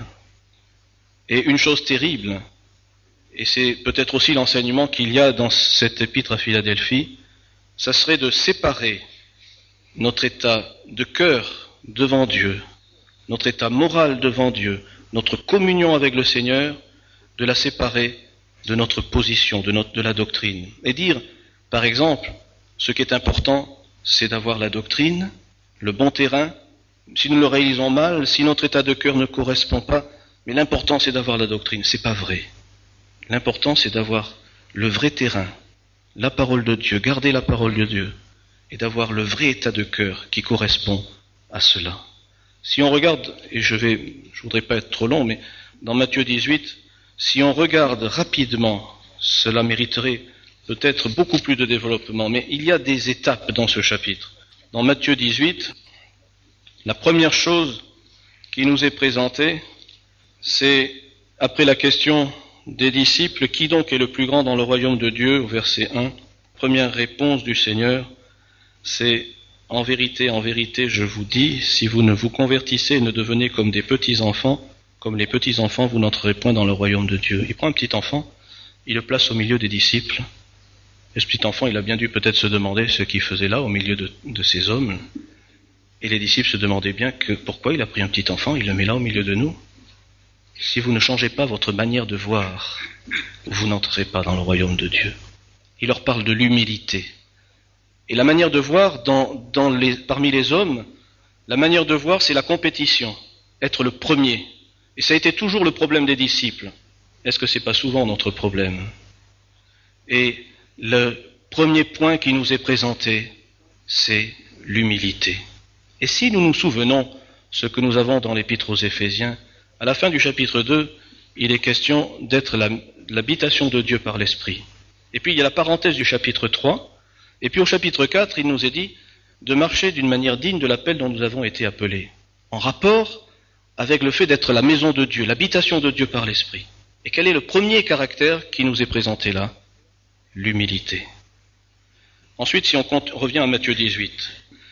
Et une chose terrible, et c'est peut-être aussi l'enseignement qu'il y a dans cette épître à Philadelphie, ça serait de séparer notre état de cœur devant Dieu, notre état moral devant Dieu, notre communion avec le Seigneur, de la séparer de notre position, de, notre, de la doctrine. Et dire, par exemple, ce qui est important, c'est d'avoir la doctrine, le bon terrain. Si nous le réalisons mal, si notre état de cœur ne correspond pas, mais l'important c'est d'avoir la doctrine. C'est pas vrai. L'important c'est d'avoir le vrai terrain, la parole de Dieu, garder la parole de Dieu, et d'avoir le vrai état de cœur qui correspond à cela. Si on regarde, et je vais, je voudrais pas être trop long, mais dans Matthieu dix-huit, si on regarde rapidement, cela mériterait peut-être beaucoup plus de développement, mais il y a des étapes dans ce chapitre. Dans Matthieu dix-huit, la première chose qui nous est présentée, c'est, après la question des disciples, qui donc est le plus grand dans le royaume de Dieu, au verset un, première réponse du Seigneur, c'est « En vérité, en vérité, je vous dis, si vous ne vous convertissez et ne devenez comme des petits-enfants, comme les petits-enfants, vous n'entrerez point dans le royaume de Dieu. » Il prend un petit enfant, il le place au milieu des disciples. Et ce petit enfant, il a bien dû peut-être se demander ce qu'il faisait là, au milieu de, de ces hommes. Et les disciples se demandaient bien que pourquoi il a pris un petit enfant, il le met là au milieu de nous. Si vous ne changez pas votre manière de voir, vous n'entrerez pas dans le royaume de Dieu. Il leur parle de l'humilité. Et la manière de voir dans, dans les, parmi les hommes, la manière de voir, c'est la compétition, être le premier. Et ça a été toujours le problème des disciples. Est-ce que c'est pas souvent notre problème? Et le premier point qui nous est présenté, c'est l'humilité. Et si nous nous souvenons ce que nous avons dans l'épître aux Éphésiens, à la fin du chapitre deux, il est question d'être la, l'habitation de Dieu par l'Esprit. Et puis il y a la parenthèse du chapitre trois, et puis au chapitre quatre, il nous est dit de marcher d'une manière digne de l'appel dont nous avons été appelés, en rapport avec le fait d'être la maison de Dieu, l'habitation de Dieu par l'Esprit. Et quel est le premier caractère qui nous est présenté là? L'humilité. Ensuite, si on compte, revient à Matthieu dix-huit.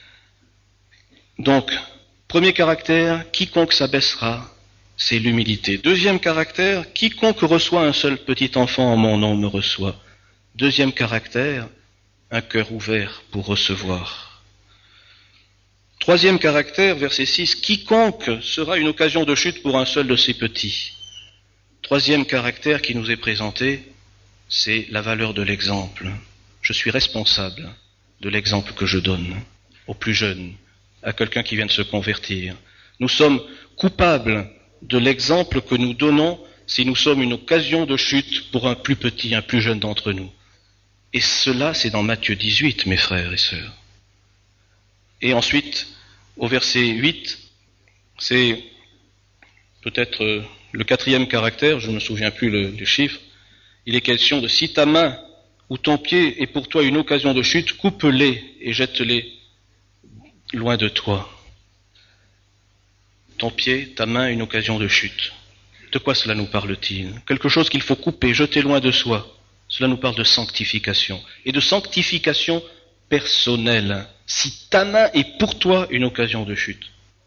Donc, premier caractère, quiconque s'abaissera, c'est l'humilité. Deuxième caractère, quiconque reçoit un seul petit enfant en mon nom me reçoit. Deuxième caractère, un cœur ouvert pour recevoir. Troisième caractère, verset six, quiconque sera une occasion de chute pour un seul de ces petits. Troisième caractère qui nous est présenté, c'est la valeur de l'exemple. Je suis responsable de l'exemple que je donne aux plus jeunes, à quelqu'un qui vient de se convertir. Nous sommes coupables de l'exemple que nous donnons si nous sommes une occasion de chute pour un plus petit, un plus jeune d'entre nous. Et cela, c'est dans Matthieu dix-huit, mes frères et sœurs. Et ensuite, au verset huit, c'est peut-être le quatrième caractère, je ne me souviens plus le, le chiffre, il est question de si ta main ou ton pied est pour toi une occasion de chute, coupe-les et jette-les loin de toi. Ton pied, ta main, une occasion de chute. De quoi cela nous parle-t-il? Quelque chose qu'il faut couper, jeter loin de soi. Cela nous parle de sanctification, et de sanctification personnelle. Si ta main est pour toi une occasion de chute,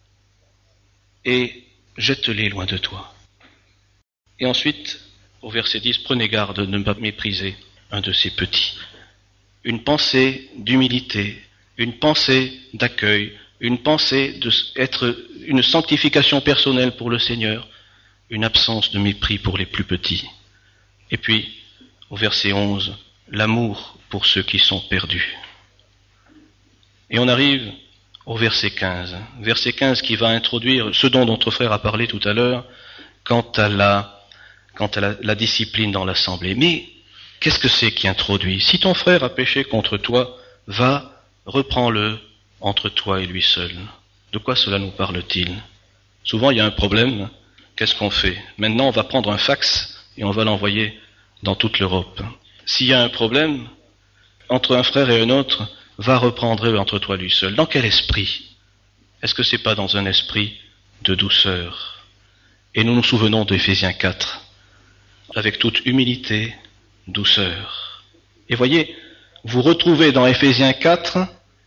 et jette-les loin de toi. Et ensuite, au verset dix, prenez garde de ne pas mépriser un de ces petits. Une pensée d'humilité, une pensée d'accueil, une pensée d'être une sanctification personnelle pour le Seigneur, une absence de mépris pour les plus petits. Et puis, au verset onze, l'amour pour ceux qui sont perdus. Et on arrive au verset quinze. Verset quinze qui va introduire ce dont notre frère a parlé tout à l'heure quant à la, quant à la, la discipline dans l'assemblée. Mais qu'est-ce que c'est qui introduit? Si ton frère a péché contre toi, va, reprends-le entre toi et lui seul. De quoi cela nous parle-t-il? Souvent il y a un problème, qu'est-ce qu'on fait? Maintenant on va prendre un fax et on va l'envoyer dans toute l'Europe. S'il y a un problème entre un frère et un autre, va reprendre entre toi lui seul. Dans quel esprit? Est-ce que c'est pas dans un esprit de douceur? Et nous nous souvenons d'Éphésiens quatre, avec toute humilité, douceur. Et voyez, vous retrouvez dans Éphésiens quatre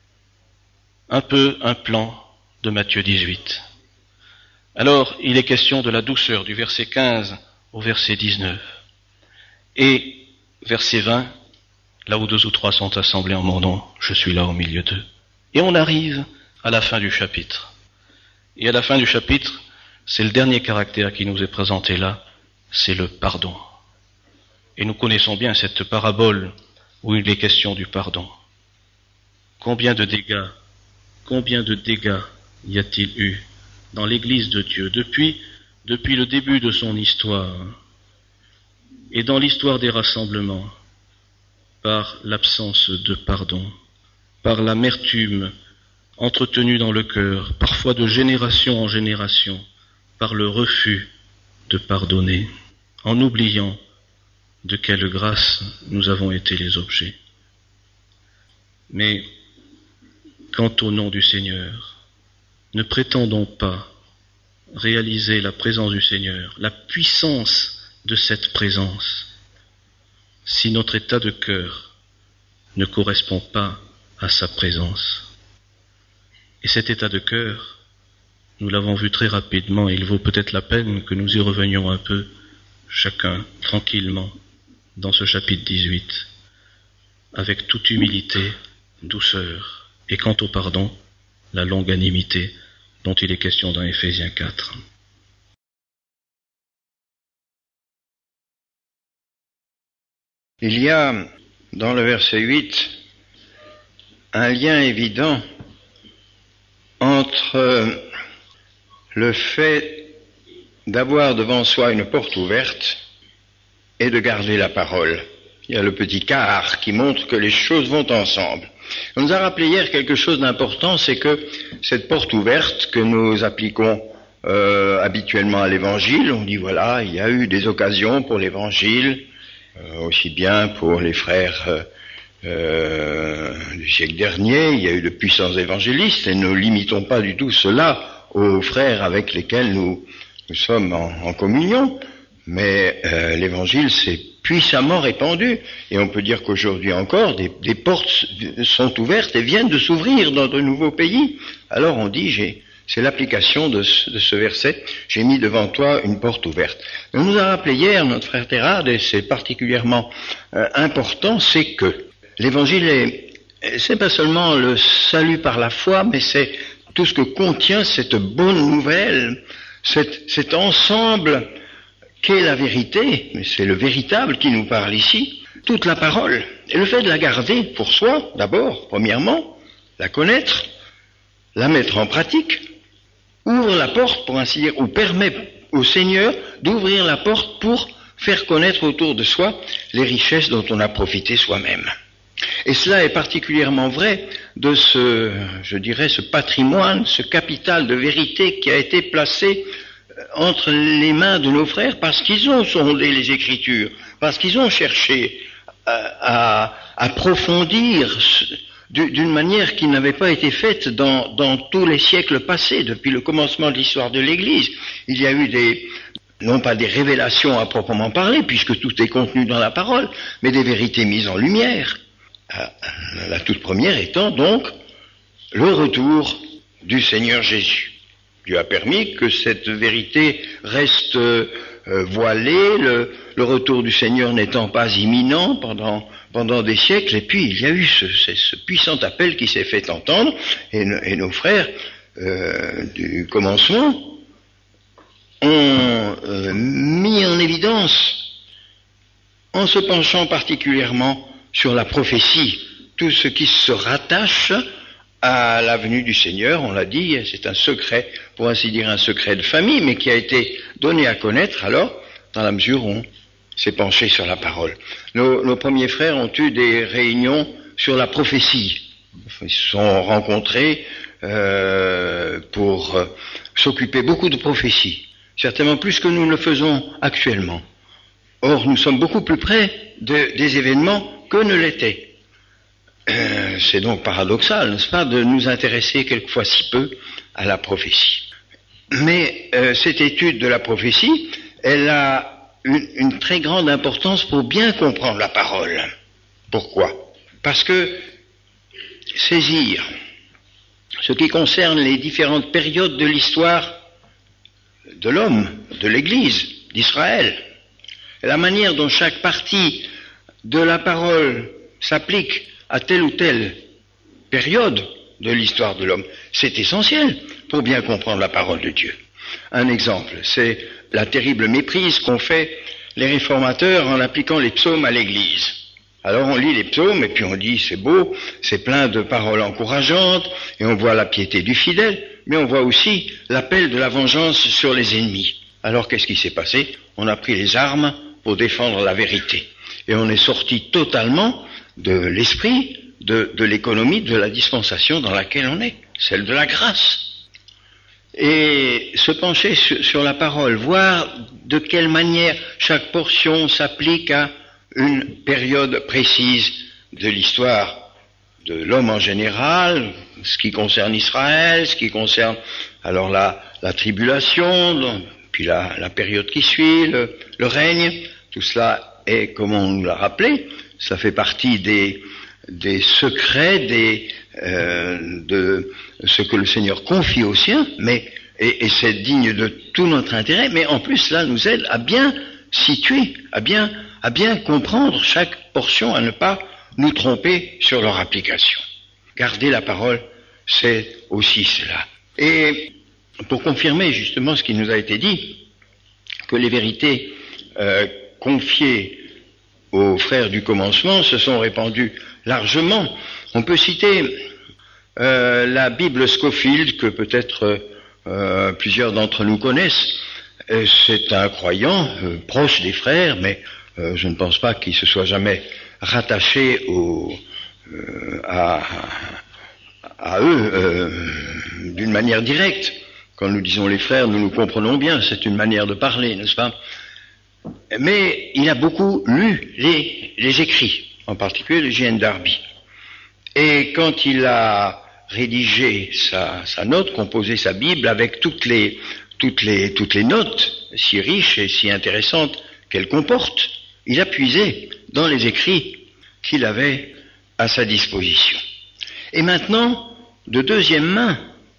un peu un plan de Matthieu dix-huit. Alors, il est question de la douceur du verset quinze au verset dix-neuf. Et verset vingt, là où deux ou trois sont assemblés en mon nom, je suis là au milieu d'eux. Et on arrive à la fin du chapitre. Et à la fin du chapitre, c'est le dernier caractère qui nous est présenté là, c'est le pardon. Et nous connaissons bien cette parabole où il est question du pardon. Combien de dégâts, combien de dégâts y a-t-il eu dans l'Église de Dieu depuis, depuis le début de son histoire et dans l'histoire des rassemblements, par l'absence de pardon, par l'amertume entretenue dans le cœur, parfois de génération en génération, par le refus de pardonner, en oubliant de quelle grâce nous avons été les objets. Mais, quant au nom du Seigneur, ne prétendons pas réaliser la présence du Seigneur, la puissance de cette présence, si notre état de cœur ne correspond pas à sa présence. Et cet état de cœur, nous l'avons vu très rapidement, et il vaut peut-être la peine que nous y revenions un peu, chacun, tranquillement, dans ce chapitre dix-huit, avec toute humilité, douceur, et quant au pardon, la longanimité dont il est question dans Éphésiens quatre. Il y a, dans le verset huit, un lien évident entre le fait d'avoir devant soi une porte ouverte et de garder la parole. Il y a le petit quart qui montre que les choses vont ensemble. On nous a rappelé hier quelque chose d'important, c'est que cette porte ouverte que nous appliquons euh, habituellement à l'Évangile, on dit voilà, il y a eu des occasions pour l'Évangile, euh, aussi bien pour les frères euh, euh, du siècle dernier, il y a eu de puissants évangélistes, et ne limitons pas du tout cela aux frères avec lesquels nous, nous sommes en, en communion, mais euh, l'Évangile s'est puissamment répandu, et on peut dire qu'aujourd'hui encore, des, des portes sont ouvertes et viennent de s'ouvrir dans de nouveaux pays. Alors on dit, j'ai, c'est l'application de ce, de ce verset, j'ai mis devant toi une porte ouverte. On nous a rappelé hier, notre frère Terrade, et c'est particulièrement euh, important, c'est que l'Évangile est, c'est pas seulement le salut par la foi, mais c'est tout ce que contient cette bonne nouvelle, cet, cet ensemble qu'est la vérité, mais c'est le véritable qui nous parle ici, toute la parole. Et le fait de la garder pour soi, d'abord, premièrement, la connaître, la mettre en pratique, ouvre la porte, pour ainsi dire, ou permet au Seigneur d'ouvrir la porte pour faire connaître autour de soi les richesses dont on a profité soi-même. Et cela est particulièrement vrai de ce, je dirais, ce patrimoine, ce capital de vérité qui a été placé entre les mains de nos frères parce qu'ils ont sondé les Écritures, parce qu'ils ont cherché à, à approfondir d'une manière qui n'avait pas été faite dans, dans tous les siècles passés, depuis le commencement de l'histoire de l'Église. Il y a eu des, non pas des révélations à proprement parler, puisque tout est contenu dans la parole, mais des vérités mises en lumière. La toute première étant donc le retour du Seigneur Jésus. Dieu a permis que cette vérité reste euh, voilée, le, le retour du Seigneur n'étant pas imminent pendant, pendant des siècles, et puis il y a eu ce, ce, ce puissant appel qui s'est fait entendre, et, et nos frères euh, du commencement ont euh, mis en évidence, en se penchant particulièrement sur la prophétie, tout ce qui se rattache à la venue du Seigneur, on l'a dit, c'est un secret, pour ainsi dire un secret de famille, mais qui a été donné à connaître alors, dans la mesure où on s'est penché sur la parole. Nos, nos premiers frères ont eu des réunions sur la prophétie. Ils se sont rencontrés euh, pour euh, s'occuper beaucoup de prophéties, certainement plus que nous ne le faisons actuellement. Or, nous sommes beaucoup plus près de, des événements que ne l'étaient. Euh, c'est donc paradoxal, n'est-ce pas, de nous intéresser quelquefois si peu à la prophétie. Mais euh, cette étude de la prophétie, elle a une, une très grande importance pour bien comprendre la parole. Pourquoi ? Parce que saisir ce qui concerne les différentes périodes de l'histoire de l'homme, de l'Église, d'Israël, la manière dont chaque partie de la parole s'applique à telle ou telle période de l'histoire de l'homme, c'est essentiel pour bien comprendre la parole de Dieu. Un exemple, c'est la terrible méprise qu'ont fait les réformateurs en appliquant les psaumes à l'Église. Alors on lit les psaumes et puis on dit c'est beau, c'est plein de paroles encourageantes et on voit la piété du fidèle, mais on voit aussi l'appel de la vengeance sur les ennemis. Alors qu'est-ce qui s'est passé ? On a pris les armes pour défendre la vérité et on est sorti totalement de l'esprit, de, de l'économie, de la dispensation dans laquelle on est, celle de la grâce. Et se pencher sur, sur la parole, voir de quelle manière chaque portion s'applique à une période précise de l'histoire de l'homme en général, ce qui concerne Israël, ce qui concerne alors la, la tribulation, puis la, la période qui suit, le, le règne, tout cela est, comme on nous l'a rappelé, ça fait partie des, des secrets, des, euh, de ce que le Seigneur confie aux siens, mais, et, et c'est digne de tout notre intérêt, mais en plus cela nous aide à bien situer, à bien, à bien comprendre chaque portion, à ne pas nous tromper sur leur application. Garder la parole, c'est aussi cela. Et pour confirmer justement ce qui nous a été dit, que les vérités euh, confiées aux frères du commencement se sont répandues largement. On peut citer euh, la Bible Scofield, que peut-être euh, plusieurs d'entre nous connaissent. Et c'est un croyant euh, proche des frères, mais euh, je ne pense pas qu'il se soit jamais rattaché au, euh, à, à eux euh, d'une manière directe. Quand nous disons les frères, nous nous comprenons bien, c'est une manière de parler, n'est-ce pas ? Mais il a beaucoup lu les, les écrits, en particulier de J N Darby. Et quand il a rédigé sa, sa note, composé sa Bible avec toutes les, toutes les, toutes les notes si riches et si intéressantes qu'elle comporte, il a puisé dans les écrits qu'il avait à sa disposition. Et maintenant, de deuxième main,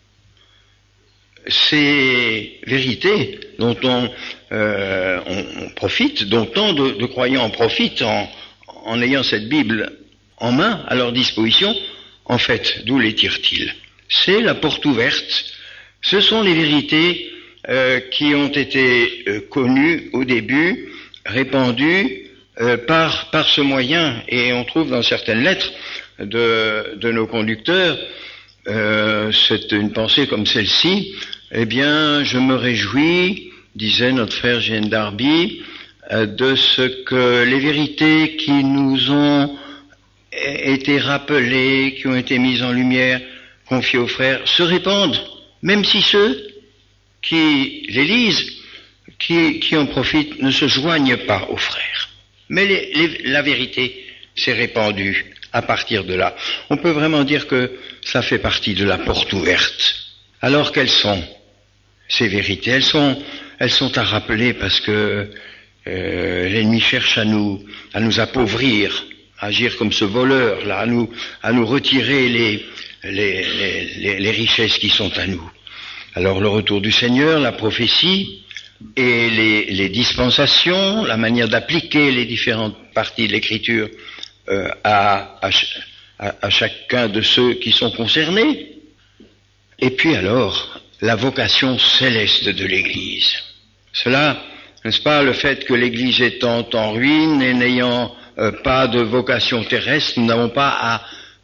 ces vérités dont on, euh, on, on profite, dont tant de, de croyants en profitent en, en ayant cette Bible en main, à leur disposition, en fait, d'où les tirent-ils ? C'est la porte ouverte. Ce sont les vérités euh, qui ont été euh, connues au début, répandues euh, par, par ce moyen, et on trouve dans certaines lettres de, de nos conducteurs, euh, c'est une pensée comme celle-ci. Eh bien, je me réjouis, disait notre frère J N Darby, euh, de ce que les vérités qui nous ont été rappelées, qui ont été mises en lumière, confiées aux frères, se répandent, même si ceux qui les lisent, qui, qui en profitent, ne se joignent pas aux frères. Mais les, les, la vérité s'est répandue à partir de là. On peut vraiment dire que ça fait partie de la porte ouverte. Alors quelles sont ces vérités ? Elles sont, elles sont à rappeler parce que euh, l'ennemi cherche à nous, à nous appauvrir, à agir comme ce voleur, là, à nous, à nous retirer les, les, les, les, les richesses qui sont à nous. Alors le retour du Seigneur, la prophétie et les, les dispensations, la manière d'appliquer les différentes parties de l'Écriture euh, à, à, à, à chacun de ceux qui sont concernés. Et puis alors, la vocation céleste de l'Église. Cela, n'est-ce pas, le fait que l'Église étant en ruine et n'ayant euh, pas de vocation terrestre, nous n'avons pas à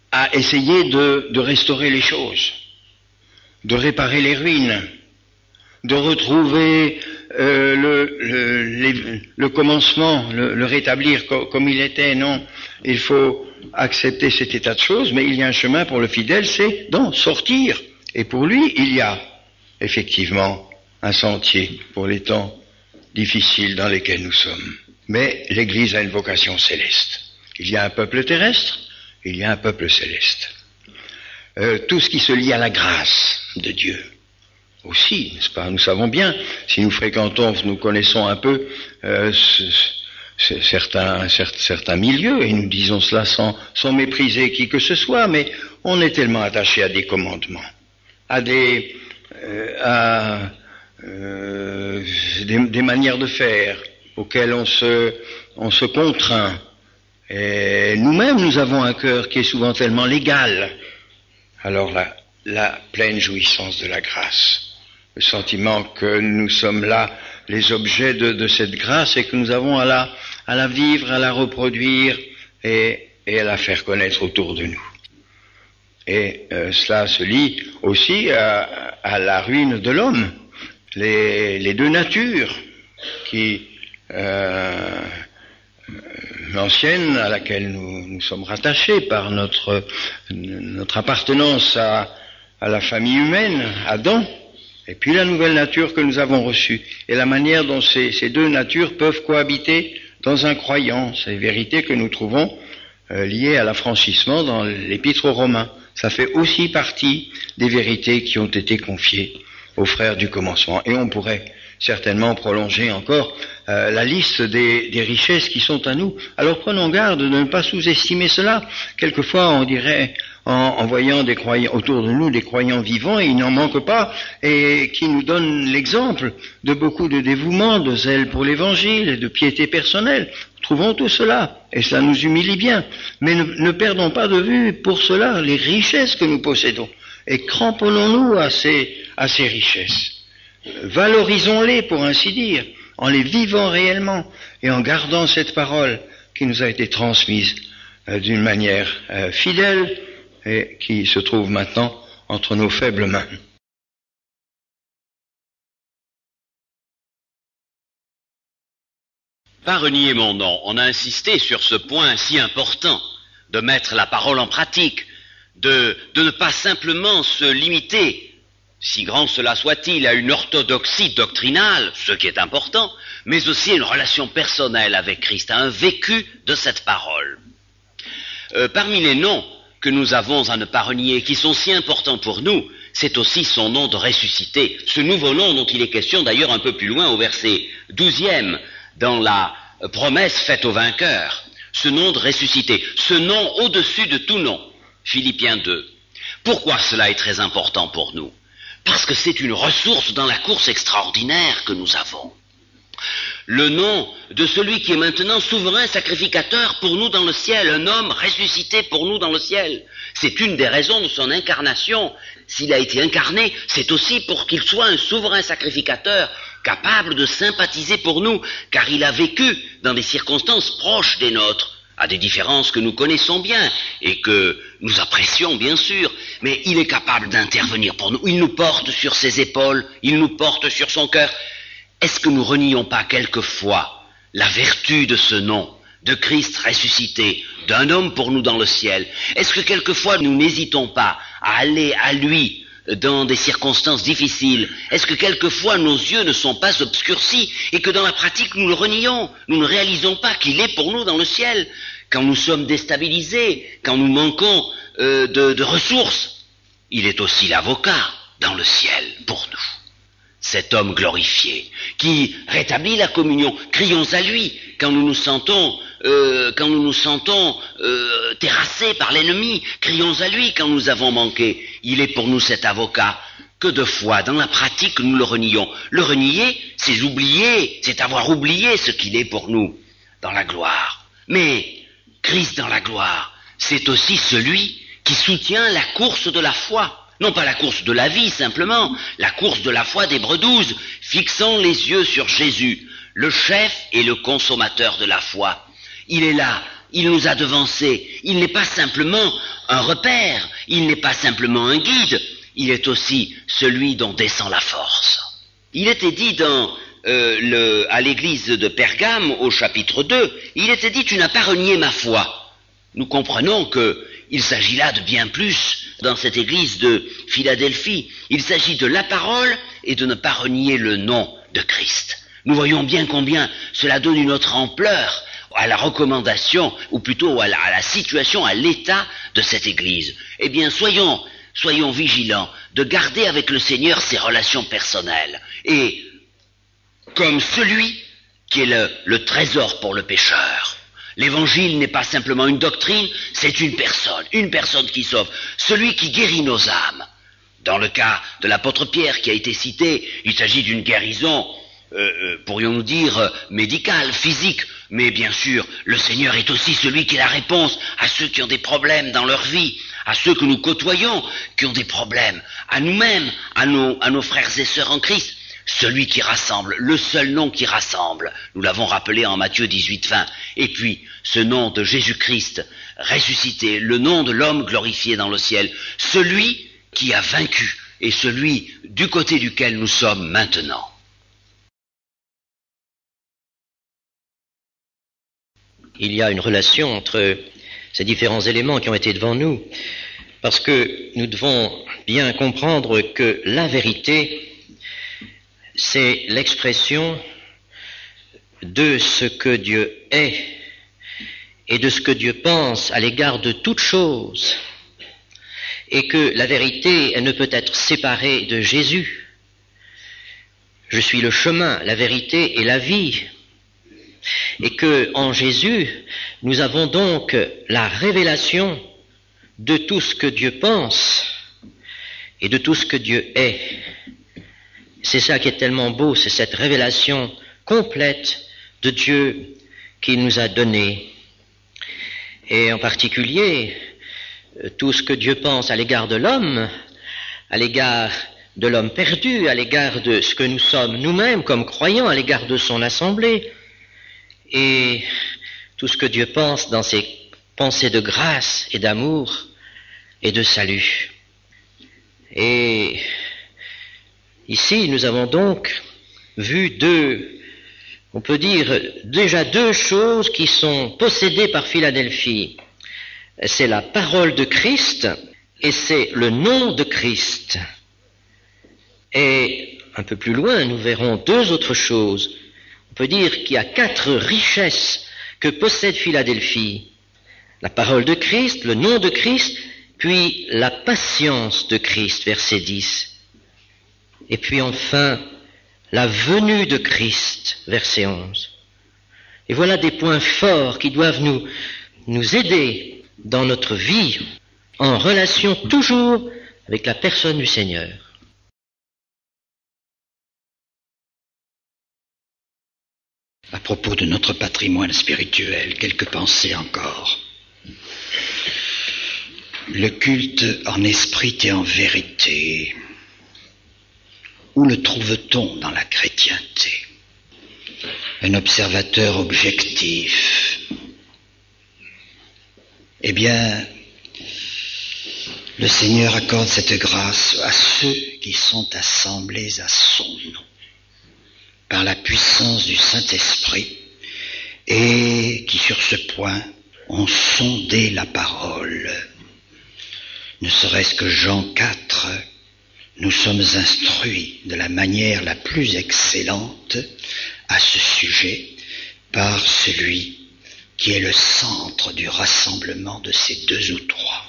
à essayer de, de restaurer les choses, de réparer les ruines, de retrouver euh, le, le, les, le commencement, le, le rétablir co- comme il était. Non, il faut accepter cet état de choses, mais il y a un chemin pour le fidèle, c'est d'en sortir. Et pour lui, il y a effectivement un sentier pour les temps difficiles dans lesquels nous sommes. Mais l'Église a une vocation céleste. Il y a un peuple terrestre, il y a un peuple céleste. Euh, tout ce qui se lie à la grâce de Dieu aussi, n'est-ce pas? Nous savons bien, si nous fréquentons, nous connaissons un peu euh, ce, ce, certains, certains, certains milieux, et nous disons cela sans, sans mépriser qui que ce soit, mais on est tellement attaché à des commandements, à des, euh, à, euh, des, des manières de faire auxquelles on se, on se contraint. Et nous-mêmes, nous avons un cœur qui est souvent tellement légal. Alors la, la pleine jouissance de la grâce, le sentiment que nous sommes là, les objets de, de cette grâce, et que nous avons à la, à la vivre, à la reproduire et, et à la faire connaître autour de nous. Et euh, cela se lie aussi à, à la ruine de l'homme, les, les deux natures qui... Euh, l'ancienne à laquelle nous, nous sommes rattachés par notre, notre appartenance à, à la famille humaine, Adam, et puis la nouvelle nature que nous avons reçue, et la manière dont ces, ces deux natures peuvent cohabiter dans un croyant. C'est une vérité que nous trouvons euh, liée à l'affranchissement dans l'Épître aux Romains. Ça fait aussi partie des vérités qui ont été confiées aux frères du commencement. Et on pourrait certainement prolonger encore euh, la liste des, des richesses qui sont à nous. Alors prenons garde de ne pas sous-estimer cela. Quelquefois on dirait, en, en voyant des croyants autour de nous, des croyants vivants, et il n'en manque pas, et qui nous donnent l'exemple de beaucoup de dévouement, de zèle pour l'évangile et de piété personnelle. Trouvons tout cela, et cela nous humilie bien. Mais ne, ne perdons pas de vue pour cela les richesses que nous possédons, et cramponnons-nous à ces, à ces richesses. Valorisons-les, pour ainsi dire, en les vivant réellement et en gardant cette parole qui nous a été transmise euh, d'une manière euh, fidèle et qui se trouve maintenant entre nos faibles mains. Pas renier mon nom, on a insisté sur ce point si important de mettre la parole en pratique, de, de ne pas simplement se limiter, si grand cela soit-il, à une orthodoxie doctrinale, ce qui est important, mais aussi à une relation personnelle avec Christ, à un vécu de cette parole. Euh, parmi les noms que nous avons à ne pas renier, qui sont si importants pour nous, c'est aussi son nom de ressuscité, ce nouveau nom dont il est question d'ailleurs un peu plus loin au verset douzième, dans la promesse faite au vainqueur, ce nom de ressuscité, ce nom au-dessus de tout nom, Philippiens deux. Pourquoi cela est très important pour nous? Parce que c'est une ressource dans la course extraordinaire que nous avons. Le nom de celui qui est maintenant souverain sacrificateur pour nous dans le ciel, un homme ressuscité pour nous dans le ciel. C'est une des raisons de son incarnation. S'il a été incarné, c'est aussi pour qu'il soit un souverain sacrificateur capable de sympathiser pour nous, car il a vécu dans des circonstances proches des nôtres, à des différences que nous connaissons bien et que nous apprécions bien sûr, mais il est capable d'intervenir pour nous. Il nous porte sur ses épaules, il nous porte sur son cœur. Est-ce que nous renions pas quelquefois la vertu de ce nom, de Christ ressuscité, d'un homme pour nous dans le ciel? Est-ce que quelquefois nous n'hésitons pas à aller à lui dans des circonstances difficiles? Est-ce que quelquefois nos yeux ne sont pas obscurcis et que dans la pratique nous le renions? Nous ne réalisons pas qu'il est pour nous dans le ciel quand nous sommes déstabilisés, quand nous manquons euh, de, de ressources. Il est aussi l'avocat dans le ciel pour nous. Cet homme glorifié qui rétablit la communion. Crions à lui quand nous nous sentons, euh, quand nous nous sentons euh, terrassés par l'ennemi. Crions à lui quand nous avons manqué. Il est pour nous cet avocat. Que de fois, dans la pratique, nous le renions. Le renier, c'est oublier, c'est avoir oublié ce qu'il est pour nous dans la gloire. Mais Christ dans la gloire, c'est aussi celui qui soutient la course de la foi. Non pas la course de la vie simplement, la course de la foi d'Hébreux douze, fixant les yeux sur Jésus, le chef et le consommateur de la foi. Il est là il nous a devancés. Il n'est pas simplement un repère, il n'est pas simplement un guide, il est aussi celui dont descend la force. Il était dit dans, euh, le, à l'église de Pergame, au chapitre deux, il était dit « Tu n'as pas renié ma foi ». Nous comprenons qu'il s'agit là de bien plus dans cette église de Philadelphie. Il s'agit de la parole et de ne pas renier le nom de Christ. Nous voyons bien combien cela donne une autre ampleur à la recommandation, ou plutôt à la, à la situation, à l'état de cette église. Eh bien, soyons, soyons vigilants de garder avec le Seigneur ses relations personnelles. Et comme celui qui est le, le trésor pour le pécheur. L'évangile n'est pas simplement une doctrine, c'est une personne, une personne qui sauve, celui qui guérit nos âmes. Dans le cas de l'apôtre Pierre qui a été cité, il s'agit d'une guérison, euh, euh, pourrions-nous dire, euh, médicale, physique, mais bien sûr, le Seigneur est aussi celui qui est la réponse à ceux qui ont des problèmes dans leur vie, à ceux que nous côtoyons, qui ont des problèmes, à nous-mêmes, à nos, à nos frères et sœurs en Christ. Celui qui rassemble, le seul nom qui rassemble, nous l'avons rappelé en Matthieu dix-huit vingt, et puis ce nom de Jésus-Christ ressuscité, le nom de l'homme glorifié dans le ciel, celui qui a vaincu et celui du côté duquel nous sommes maintenant. Il y a une relation entre ces différents éléments qui ont été devant nous, parce que nous devons bien comprendre que la vérité, c'est l'expression de ce que Dieu est et de ce que Dieu pense à l'égard de toute chose, et que la vérité, elle ne peut être séparée de Jésus. Je suis le chemin, la vérité et la vie. Et que en Jésus, nous avons donc la révélation de tout ce que Dieu pense et de tout ce que Dieu est. C'est ça qui est tellement beau, c'est cette révélation complète de Dieu qu'il nous a donnée. Et en particulier, tout ce que Dieu pense à l'égard de l'homme, à l'égard de l'homme perdu, à l'égard de ce que nous sommes nous-mêmes comme croyants, à l'égard de son assemblée, et tout ce que Dieu pense dans ses pensées de grâce et d'amour et de salut. Et ici, nous avons donc vu deux, on peut dire déjà deux choses qui sont possédées par Philadelphie. C'est la parole de Christ et c'est le nom de Christ. Et un peu plus loin, nous verrons deux autres choses. On peut dire qu'il y a quatre richesses que possède Philadelphie. La parole de Christ, le nom de Christ, puis la patience de Christ, verset dix. Et puis enfin, la venue de Christ, verset onze. Et voilà des points forts qui doivent nous, nous aider dans notre vie, en relation toujours avec la personne du Seigneur. À propos de notre patrimoine spirituel, quelques pensées encore. Le culte en esprit et en vérité, où le trouve-t-on dans la chrétienté? Un observateur objectif. Eh bien, le Seigneur accorde cette grâce à ceux qui sont assemblés à son nom, par la puissance du Saint-Esprit, et qui sur ce point ont sondé la parole. Ne serait-ce que Jean quatre, nous sommes instruits de la manière la plus excellente à ce sujet par celui qui est le centre du rassemblement de ces deux ou trois.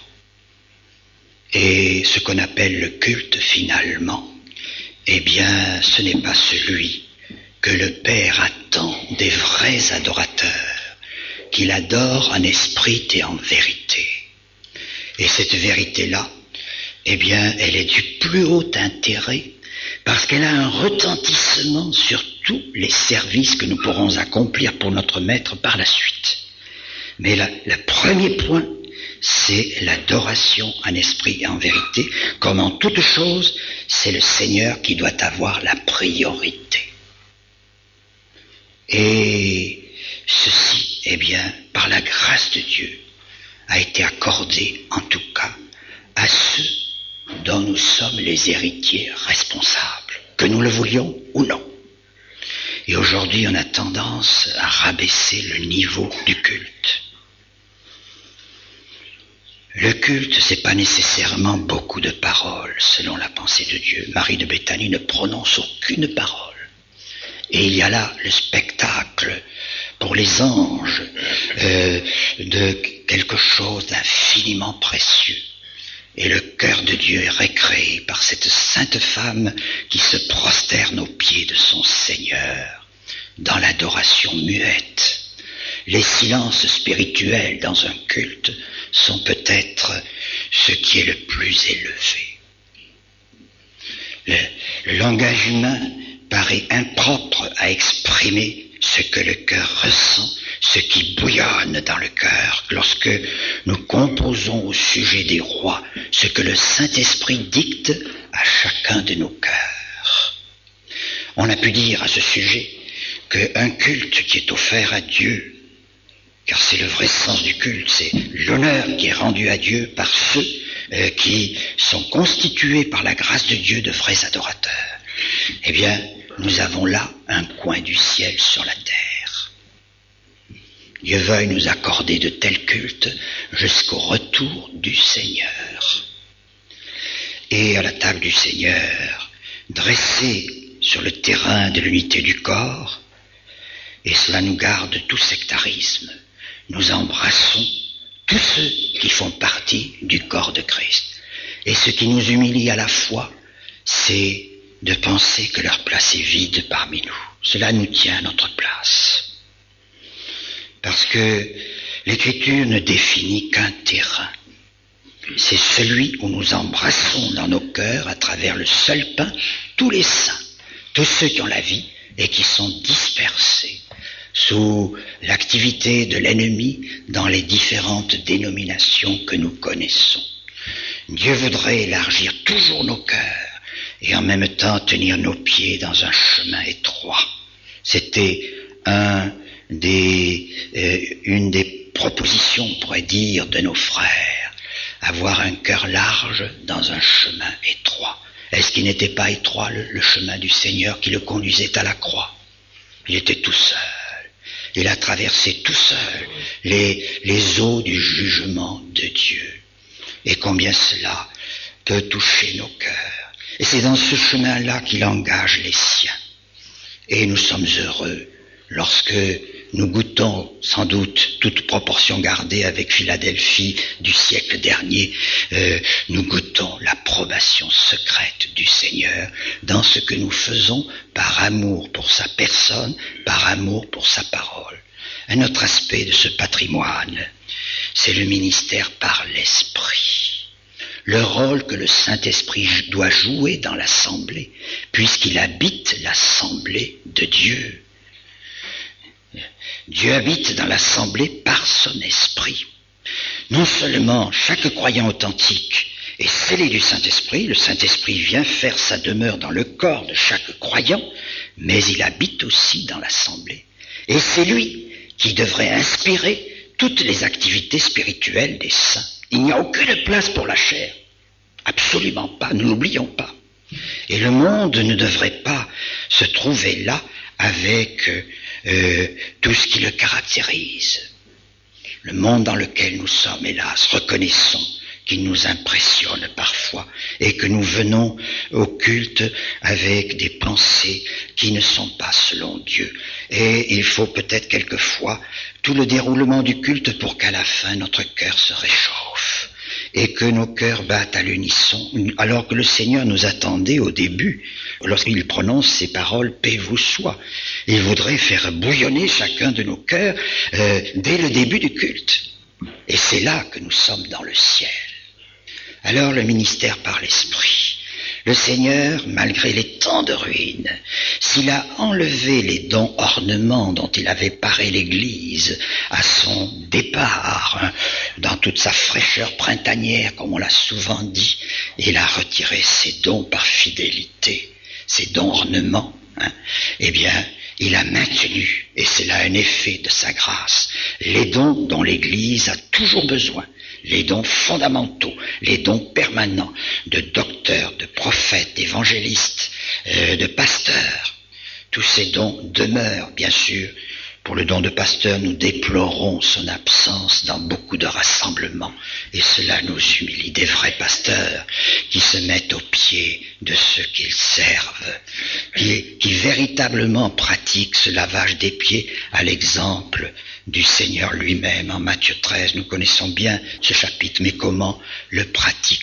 Et ce qu'on appelle le culte finalement, eh bien, ce n'est pas celui que le Père attend des vrais adorateurs, qu'il adore en esprit et en vérité. Et cette vérité-là, eh bien, elle est du plus haut intérêt, parce qu'elle a un retentissement sur tous les services que nous pourrons accomplir pour notre Maître par la suite. Mais la, le premier point, c'est l'adoration en esprit et en vérité. Comme en toute chose, c'est le Seigneur qui doit avoir la priorité. Et ceci eh bien, par la grâce de Dieu, a été accordée, en tout cas, à ceux dont nous sommes les héritiers responsables, que nous le voulions ou non. Et aujourd'hui, on a tendance à rabaisser le niveau du culte. Le culte, c'est pas nécessairement beaucoup de paroles, selon la pensée de Dieu. Marie de Béthanie ne prononce aucune parole. Et il y a là le spectacle pour les anges euh, de quelque chose d'infiniment précieux. Et le cœur de Dieu est récréé par cette sainte femme qui se prosterne aux pieds de son Seigneur dans l'adoration muette. Les silences spirituels dans un culte sont peut-être ce qui est le plus élevé. Le, le langage humain paraît impropre à exprimer ce que le cœur ressent, ce qui bouillonne dans le cœur lorsque nous composons au sujet des rois ce que le Saint-Esprit dicte à chacun de nos cœurs. On a pu dire à ce sujet qu'un culte qui est offert à Dieu, car c'est le vrai sens du culte, c'est l'honneur qui est rendu à Dieu par ceux euh, qui sont constitués par la grâce de Dieu de vrais adorateurs. Eh bien, nous avons là un coin du ciel sur la terre. Dieu veuille nous accorder de tels cultes jusqu'au retour du Seigneur. Et à la table du Seigneur, dressés sur le terrain de l'unité du corps, et cela nous garde tout sectarisme, nous embrassons tous ceux qui font partie du corps de Christ. Et ce qui nous humilie à la fois, c'est de penser que leur place est vide parmi nous. Cela nous tient à notre place. Parce que l'Écriture ne définit qu'un terrain. C'est celui où nous embrassons dans nos cœurs, à travers le seul pain, tous les saints, tous ceux qui ont la vie et qui sont dispersés sous l'activité de l'ennemi dans les différentes dénominations que nous connaissons. Dieu voudrait élargir toujours nos cœurs et en même temps tenir nos pieds dans un chemin étroit. C'était un des, euh, une des propositions, on pourrait dire, de nos frères, avoir un cœur large dans un chemin étroit. Est-ce qu'il n'était pas étroit le, le chemin du Seigneur qui le conduisait à la croix? Il était tout seul. Il a traversé tout seul les, les eaux du jugement de Dieu. Et combien cela peut toucher nos cœurs. Et c'est dans ce chemin-là qu'il engage les siens. Et nous sommes heureux lorsque nous goûtons, sans doute, toute proportion gardée avec Philadelphie du siècle dernier, euh, nous goûtons l'approbation secrète du Seigneur dans ce que nous faisons par amour pour sa personne, par amour pour sa parole. Un autre aspect de ce patrimoine, c'est le ministère par l'Esprit. Le rôle que le Saint-Esprit doit jouer dans l'assemblée, puisqu'il habite l'assemblée de Dieu. Dieu habite dans l'assemblée par son esprit. Non seulement chaque croyant authentique est scellé du Saint-Esprit, le Saint-Esprit vient faire sa demeure dans le corps de chaque croyant, mais il habite aussi dans l'assemblée. Et c'est lui qui devrait inspirer toutes les activités spirituelles des saints. Il n'y a aucune place pour la chair. Absolument pas, nous n'oublions pas. Et le monde ne devrait pas se trouver là avec euh, tout ce qui le caractérise. Le monde dans lequel nous sommes, hélas, reconnaissons qu'il nous impressionne parfois et que nous venons au culte avec des pensées qui ne sont pas selon Dieu. Et il faut peut-être quelquefois tout le déroulement du culte pour qu'à la fin notre cœur se réchauffe et que nos cœurs battent à l'unisson, alors que le Seigneur nous attendait au début, lorsqu'il prononce ces paroles « paix vous soit ». Il voudrait faire bouillonner chacun de nos cœurs euh, dès le début du culte. Et c'est là que nous sommes dans le ciel. Alors le ministère par l'Esprit. Le Seigneur, malgré les temps de ruine, s'il a enlevé les dons ornements dont il avait paré l'Église à son départ, hein, dans toute sa fraîcheur printanière, comme on l'a souvent dit, il a retiré ses dons par fidélité, ses dons ornements, hein, eh bien, il a maintenu, et c'est là un effet de sa grâce, les dons dont l'Église a toujours besoin, les dons fondamentaux, les dons permanents de docteurs, de prophètes, d'évangélistes, euh, de pasteurs. Tous ces dons demeurent, bien sûr. Pour le don de pasteur, nous déplorons son absence dans beaucoup de rassemblements, et cela nous humilie, des vrais pasteurs qui se mettent aux pieds de ceux qu'ils servent, qui, qui véritablement pratiquent ce lavage des pieds à l'exemple du Seigneur lui-même. En Matthieu treize, nous connaissons bien ce chapitre, mais comment le pratiquons-nous ?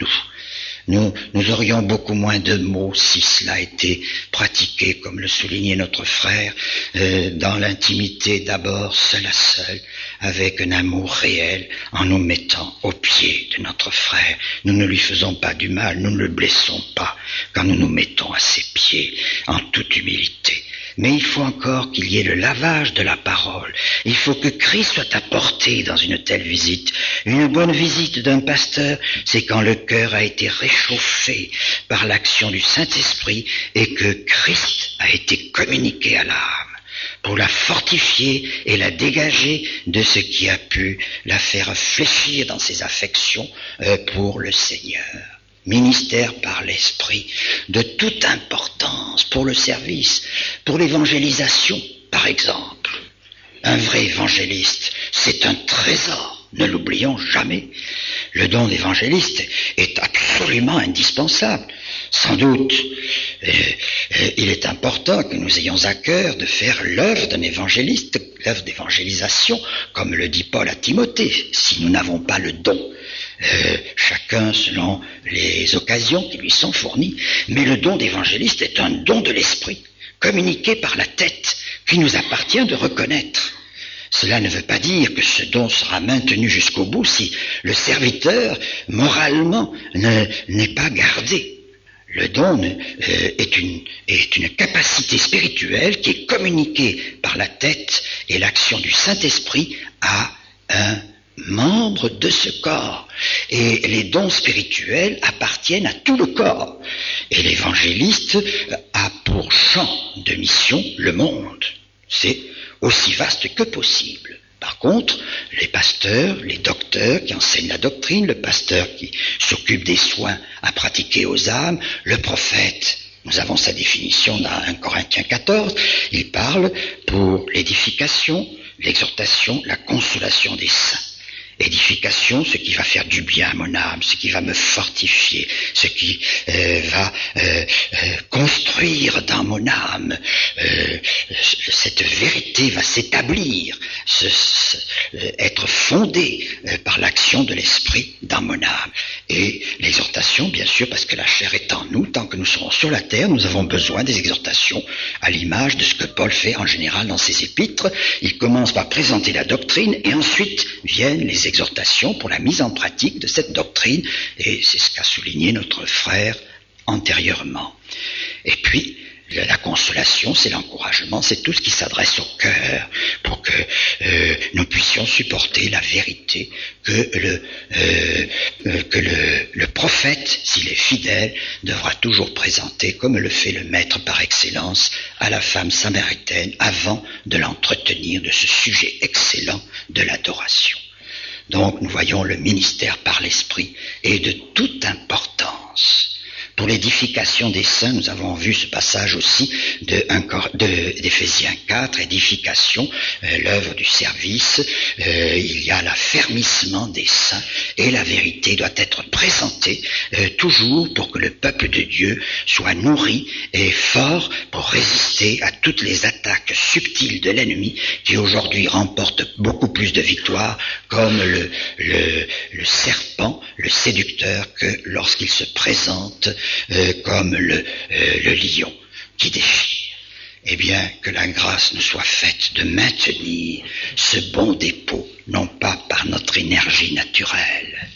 Nous, nous aurions beaucoup moins de mots si cela était pratiqué, comme le soulignait notre frère, euh, dans l'intimité d'abord, seul à seul, avec un amour réel, en nous mettant aux pieds de notre frère. Nous ne lui faisons pas du mal, nous ne le blessons pas quand nous nous mettons à ses pieds, en toute humilité. Mais il faut encore qu'il y ait le lavage de la parole. Il faut que Christ soit apporté dans une telle visite. Une bonne visite d'un pasteur, c'est quand le cœur a été réchauffé par l'action du Saint-Esprit et que Christ a été communiqué à l'âme pour la fortifier et la dégager de ce qui a pu la faire fléchir dans ses affections euh, pour le Seigneur. Ministère par l'Esprit, de toute importance pour le service, pour l'évangélisation, par exemple. Un vrai évangéliste, c'est un trésor, ne l'oublions jamais. Le don d'évangéliste est absolument indispensable. Sans doute, euh, euh, il est important que nous ayons à cœur de faire l'œuvre d'un évangéliste, l'œuvre d'évangélisation, comme le dit Paul à Timothée, si nous n'avons pas le don. Euh, chacun selon les occasions qui lui sont fournies, mais le don d'évangéliste est un don de l'esprit, communiqué par la tête, qui nous appartient de reconnaître. Cela ne veut pas dire que ce don sera maintenu jusqu'au bout si le serviteur, moralement, ne, n'est pas gardé. Le don euh, est, une, est une capacité spirituelle qui est communiquée par la tête et l'action du Saint-Esprit à un membre de ce corps. Et les dons spirituels appartiennent à tout le corps. Et l'évangéliste a pour champ de mission le monde. C'est aussi vaste que possible. Par contre, les pasteurs, les docteurs qui enseignent la doctrine, le pasteur qui s'occupe des soins à pratiquer aux âmes, le prophète, nous avons sa définition dans un Corinthiens quatorze, il parle pour l'édification, l'exhortation, la consolation des saints. Édification, ce qui va faire du bien à mon âme, ce qui va me fortifier, ce qui euh, va euh, euh, construire dans mon âme. Euh, cette vérité va s'établir, ce, ce, euh, être fondée euh, par l'action de l'esprit dans mon âme. Et l'exhortation, bien sûr, parce que la chair est en nous, tant que nous serons sur la terre, nous avons besoin des exhortations à l'image de ce que Paul fait en général dans ses épîtres. Il commence par présenter la doctrine et ensuite viennent les exhortations pour la mise en pratique de cette doctrine, et c'est ce qu'a souligné notre frère antérieurement. Et puis, la consolation, c'est l'encouragement, c'est tout ce qui s'adresse au cœur pour que euh, nous puissions supporter la vérité que le, euh, euh, que le, le prophète, s'il est fidèle, devra toujours présenter, comme le fait le maître par excellence, à la femme samaritaine avant de l'entretenir de ce sujet excellent de l'adoration. Donc nous voyons le ministère par l'Esprit est de toute importance. Pour l'édification des saints, nous avons vu ce passage aussi de, de, d'Éphésiens quatre, édification, euh, l'œuvre du service. Euh, il y a l'affermissement des saints et la vérité doit être présentée euh, toujours pour que le peuple de Dieu soit nourri et fort pour résister à toutes les attaques subtiles de l'ennemi qui aujourd'hui remporte beaucoup plus de victoires comme le, le, le serpent, le séducteur, que lorsqu'il se présente Euh, comme le, euh, le lion qui déchire. Eh bien, que la grâce nous soit faite de maintenir ce bon dépôt, non pas par notre énergie naturelle.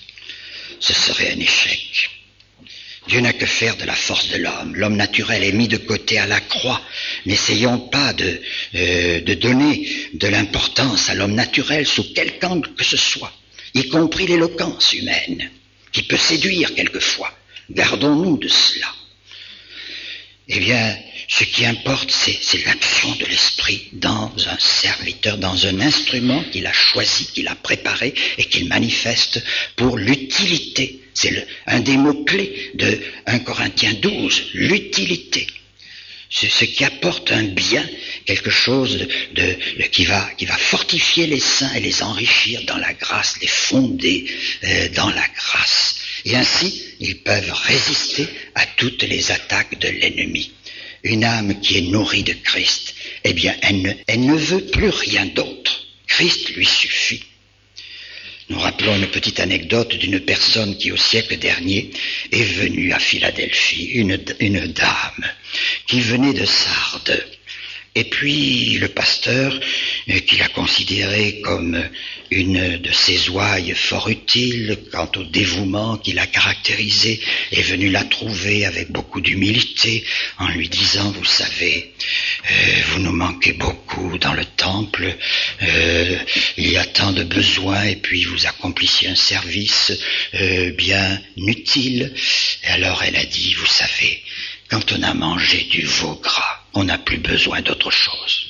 Ce serait un échec. Dieu n'a que faire de la force de l'homme. L'homme naturel est mis de côté à la croix. N'essayons pas de, euh, de donner de l'importance à l'homme naturel sous quelque angle que ce soit, y compris l'éloquence humaine, qui peut séduire quelquefois. Gardons-nous de cela. Eh bien, ce qui importe, c'est, c'est l'action de l'Esprit dans un serviteur, dans un instrument qu'il a choisi, qu'il a préparé et qu'il manifeste pour l'utilité. C'est le, un des mots-clés de premier Corinthiens douze, l'utilité. C'est ce qui apporte un bien, quelque chose de, de, de, qui, va, qui va fortifier les saints et les enrichir dans la grâce, les fonder euh, dans la grâce. Et ainsi, ils peuvent résister à toutes les attaques de l'ennemi. Une âme qui est nourrie de Christ, eh bien, elle ne, elle ne veut plus rien d'autre. Christ lui suffit. Nous rappelons une petite anecdote d'une personne qui, au siècle dernier, est venue à Philadelphie, une, une dame qui venait de Sardes. Et puis le pasteur, euh, qui l'a considérée comme une de ses ouailles fort utiles quant au dévouement qui l'a caractérisée, est venu la trouver avec beaucoup d'humilité en lui disant, vous savez, euh, vous nous manquez beaucoup dans le temple, euh, il y a tant de besoins et puis vous accomplissiez un service euh, bien utile. Et alors elle a dit, vous savez, quand on a mangé du veau gras, on n'a plus besoin d'autre chose.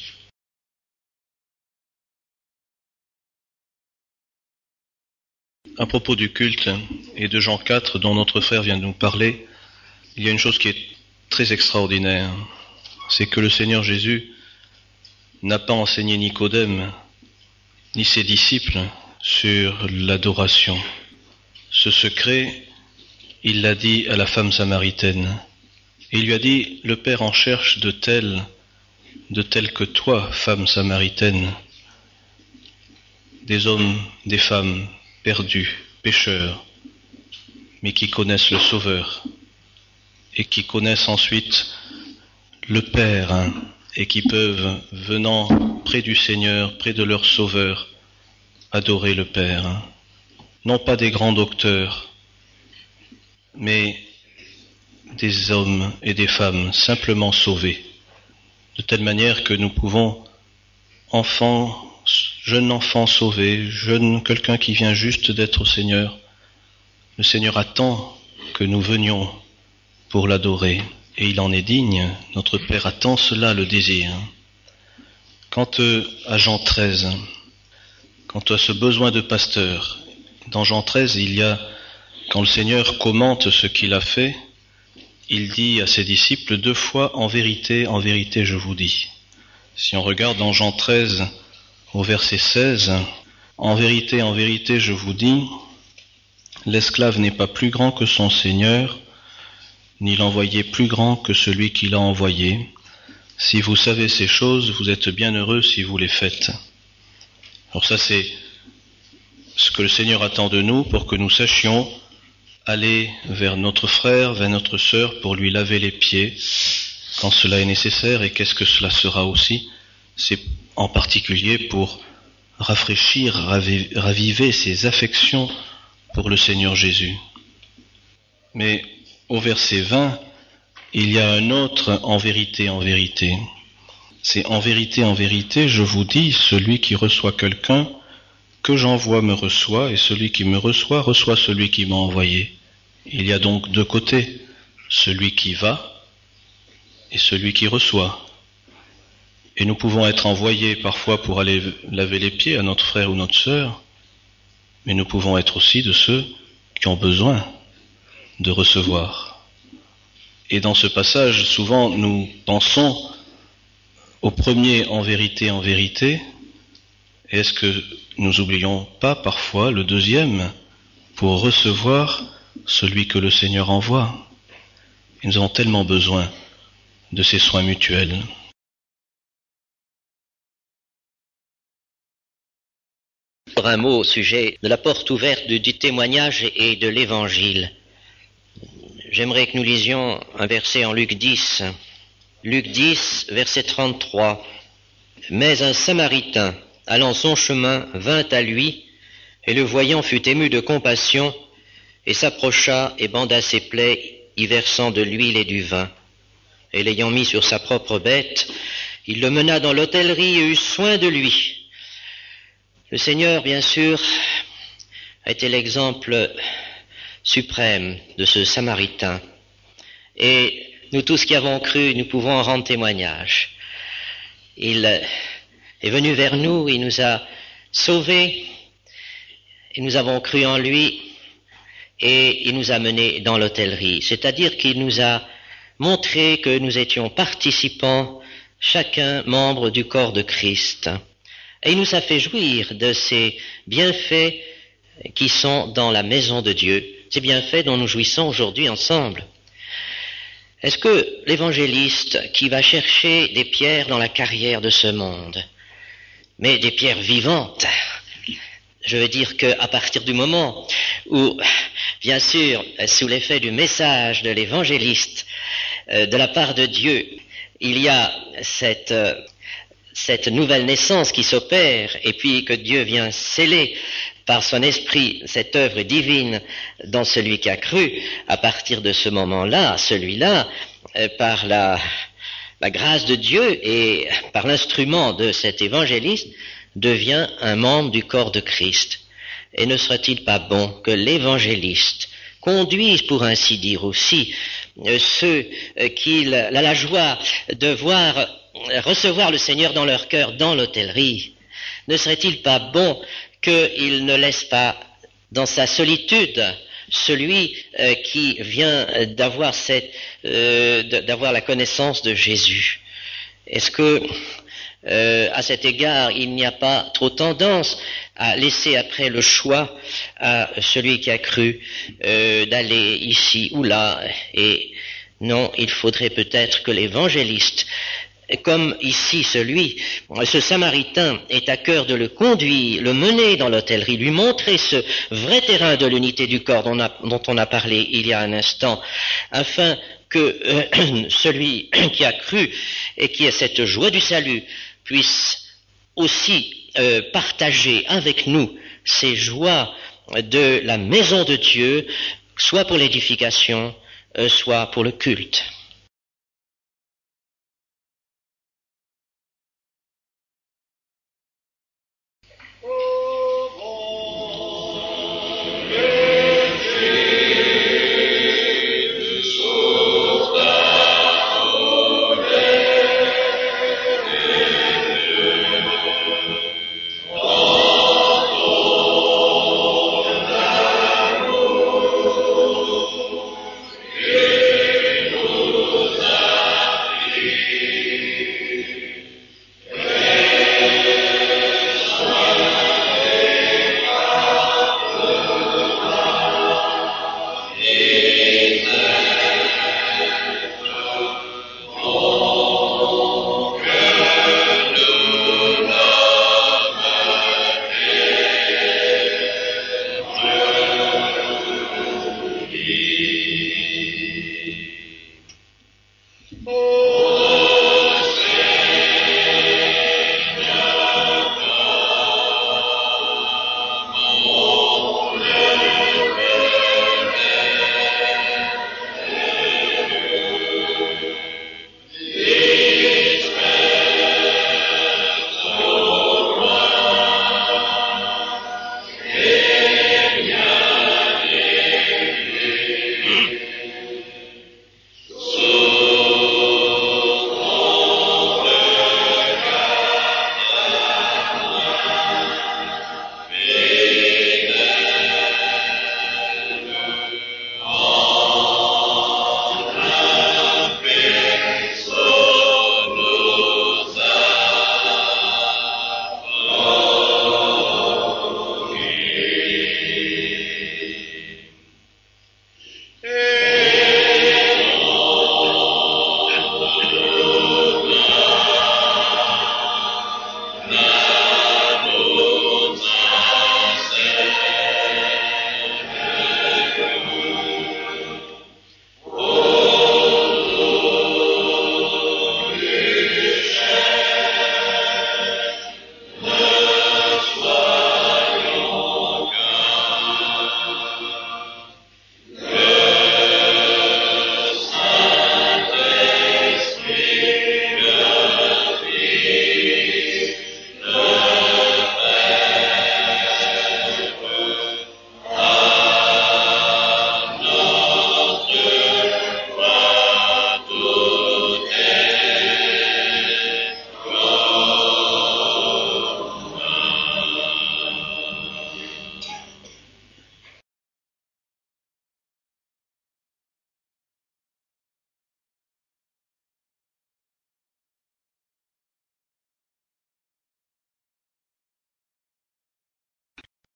À propos du culte et de Jean quatre dont notre frère vient de nous parler, il y a une chose qui est très extraordinaire. C'est que le Seigneur Jésus n'a pas enseigné Nicodème ni ses disciples sur l'adoration. Ce secret, il l'a dit à la femme samaritaine. Et il lui a dit, le Père en cherche de tels, de tels que toi, femme samaritaine, des hommes, des femmes perdus, pécheurs, mais qui connaissent le Sauveur, et qui connaissent ensuite le Père, hein, et qui peuvent, venant près du Seigneur, près de leur Sauveur, adorer le Père. Hein. Non pas des grands docteurs, mais des hommes et des femmes simplement sauvés, de telle manière que nous pouvons, enfants, jeune enfant sauvé, jeune quelqu'un qui vient juste d'être au Seigneur, le Seigneur attend que nous venions pour l'adorer, et il en est digne, notre Père attend cela, le désir. Quant à Jean treize, quant à ce besoin de pasteur, dans Jean treize, il y a, quand le Seigneur commente ce qu'il a fait, il dit à ses disciples deux fois, en vérité, en vérité, je vous dis. Si on regarde dans Jean treize, au verset seize, en vérité, en vérité, je vous dis, l'esclave n'est pas plus grand que son Seigneur, ni l'envoyé plus grand que celui qui l'a envoyé. Si vous savez ces choses, vous êtes bien heureux si vous les faites. Alors ça, c'est ce que le Seigneur attend de nous pour que nous sachions aller vers notre frère, vers notre sœur, pour lui laver les pieds, quand cela est nécessaire. Et qu'est-ce que cela sera aussi? C'est en particulier pour rafraîchir, raviver ses affections pour le Seigneur Jésus. Mais au verset vingt, il y a un autre en vérité, en vérité. C'est en vérité, en vérité, je vous dis, celui qui reçoit quelqu'un que j'envoie me reçoit, et celui qui me reçoit reçoit celui qui m'a envoyé. Il y a donc deux côtés, celui qui va et celui qui reçoit. Et nous pouvons être envoyés parfois pour aller laver les pieds à notre frère ou notre sœur, mais nous pouvons être aussi de ceux qui ont besoin de recevoir. Et dans ce passage, souvent nous pensons au premier en vérité, en vérité. Est-ce que nous oublions pas parfois le deuxième pour recevoir celui que le Seigneur envoie? Et nous avons tellement besoin de ces soins mutuels. Un mot au sujet de la porte ouverte du, du témoignage et de l'évangile. J'aimerais que nous lisions un verset en Luc dix. Luc dix, verset trente-trois. Mais un Samaritain, allant son chemin, vint à lui, et le voyant fut ému de compassion, et s'approcha et banda ses plaies, y versant de l'huile et du vin. Et l'ayant mis sur sa propre bête, il le mena dans l'hôtellerie et eut soin de lui. Le Seigneur, bien sûr, a été l'exemple suprême de ce Samaritain. Et nous tous qui avons cru, nous pouvons en rendre témoignage. Il est venu vers nous, il nous a sauvés, et nous avons cru en lui, et il nous a menés dans l'hôtellerie. C'est-à-dire qu'il nous a montré que nous étions participants, chacun membre du corps de Christ. Et il nous a fait jouir de ces bienfaits qui sont dans la maison de Dieu, ces bienfaits dont nous jouissons aujourd'hui ensemble. Est-ce que l'évangéliste qui va chercher des pierres dans la carrière de ce monde, mais des pierres vivantes, je veux dire qu'à partir du moment où, bien sûr, sous l'effet du message de l'évangéliste, euh, de la part de Dieu, il y a cette, euh, cette nouvelle naissance qui s'opère, et puis que Dieu vient sceller par son esprit cette œuvre divine dans celui qui a cru, à partir de ce moment-là, celui-là, euh, par la, la grâce de Dieu et par l'instrument de cet évangéliste, devient un membre du corps de Christ. Et ne serait-il pas bon que l'évangéliste conduise, pour ainsi dire aussi, euh, ceux euh, qui a la joie de voir euh, recevoir le Seigneur dans leur cœur dans l'hôtellerie? Ne serait-il pas bon qu'il ne laisse pas dans sa solitude celui euh, qui vient d'avoir cette, euh, d'avoir la connaissance de Jésus? Est-ce que Euh, à cet égard, il n'y a pas trop tendance à laisser après le choix à celui qui a cru euh, d'aller ici ou là? Et non, il faudrait peut-être que l'évangéliste, comme ici celui, ce Samaritain, ait à cœur de le conduire, le mener dans l'hôtellerie, lui montrer ce vrai terrain de l'unité du corps dont on a, dont on a parlé il y a un instant, afin que euh, celui qui a cru et qui a cette joie du salut puisse aussi euh, partager avec nous ces joies de la maison de Dieu, soit pour l'édification, euh, soit pour le culte.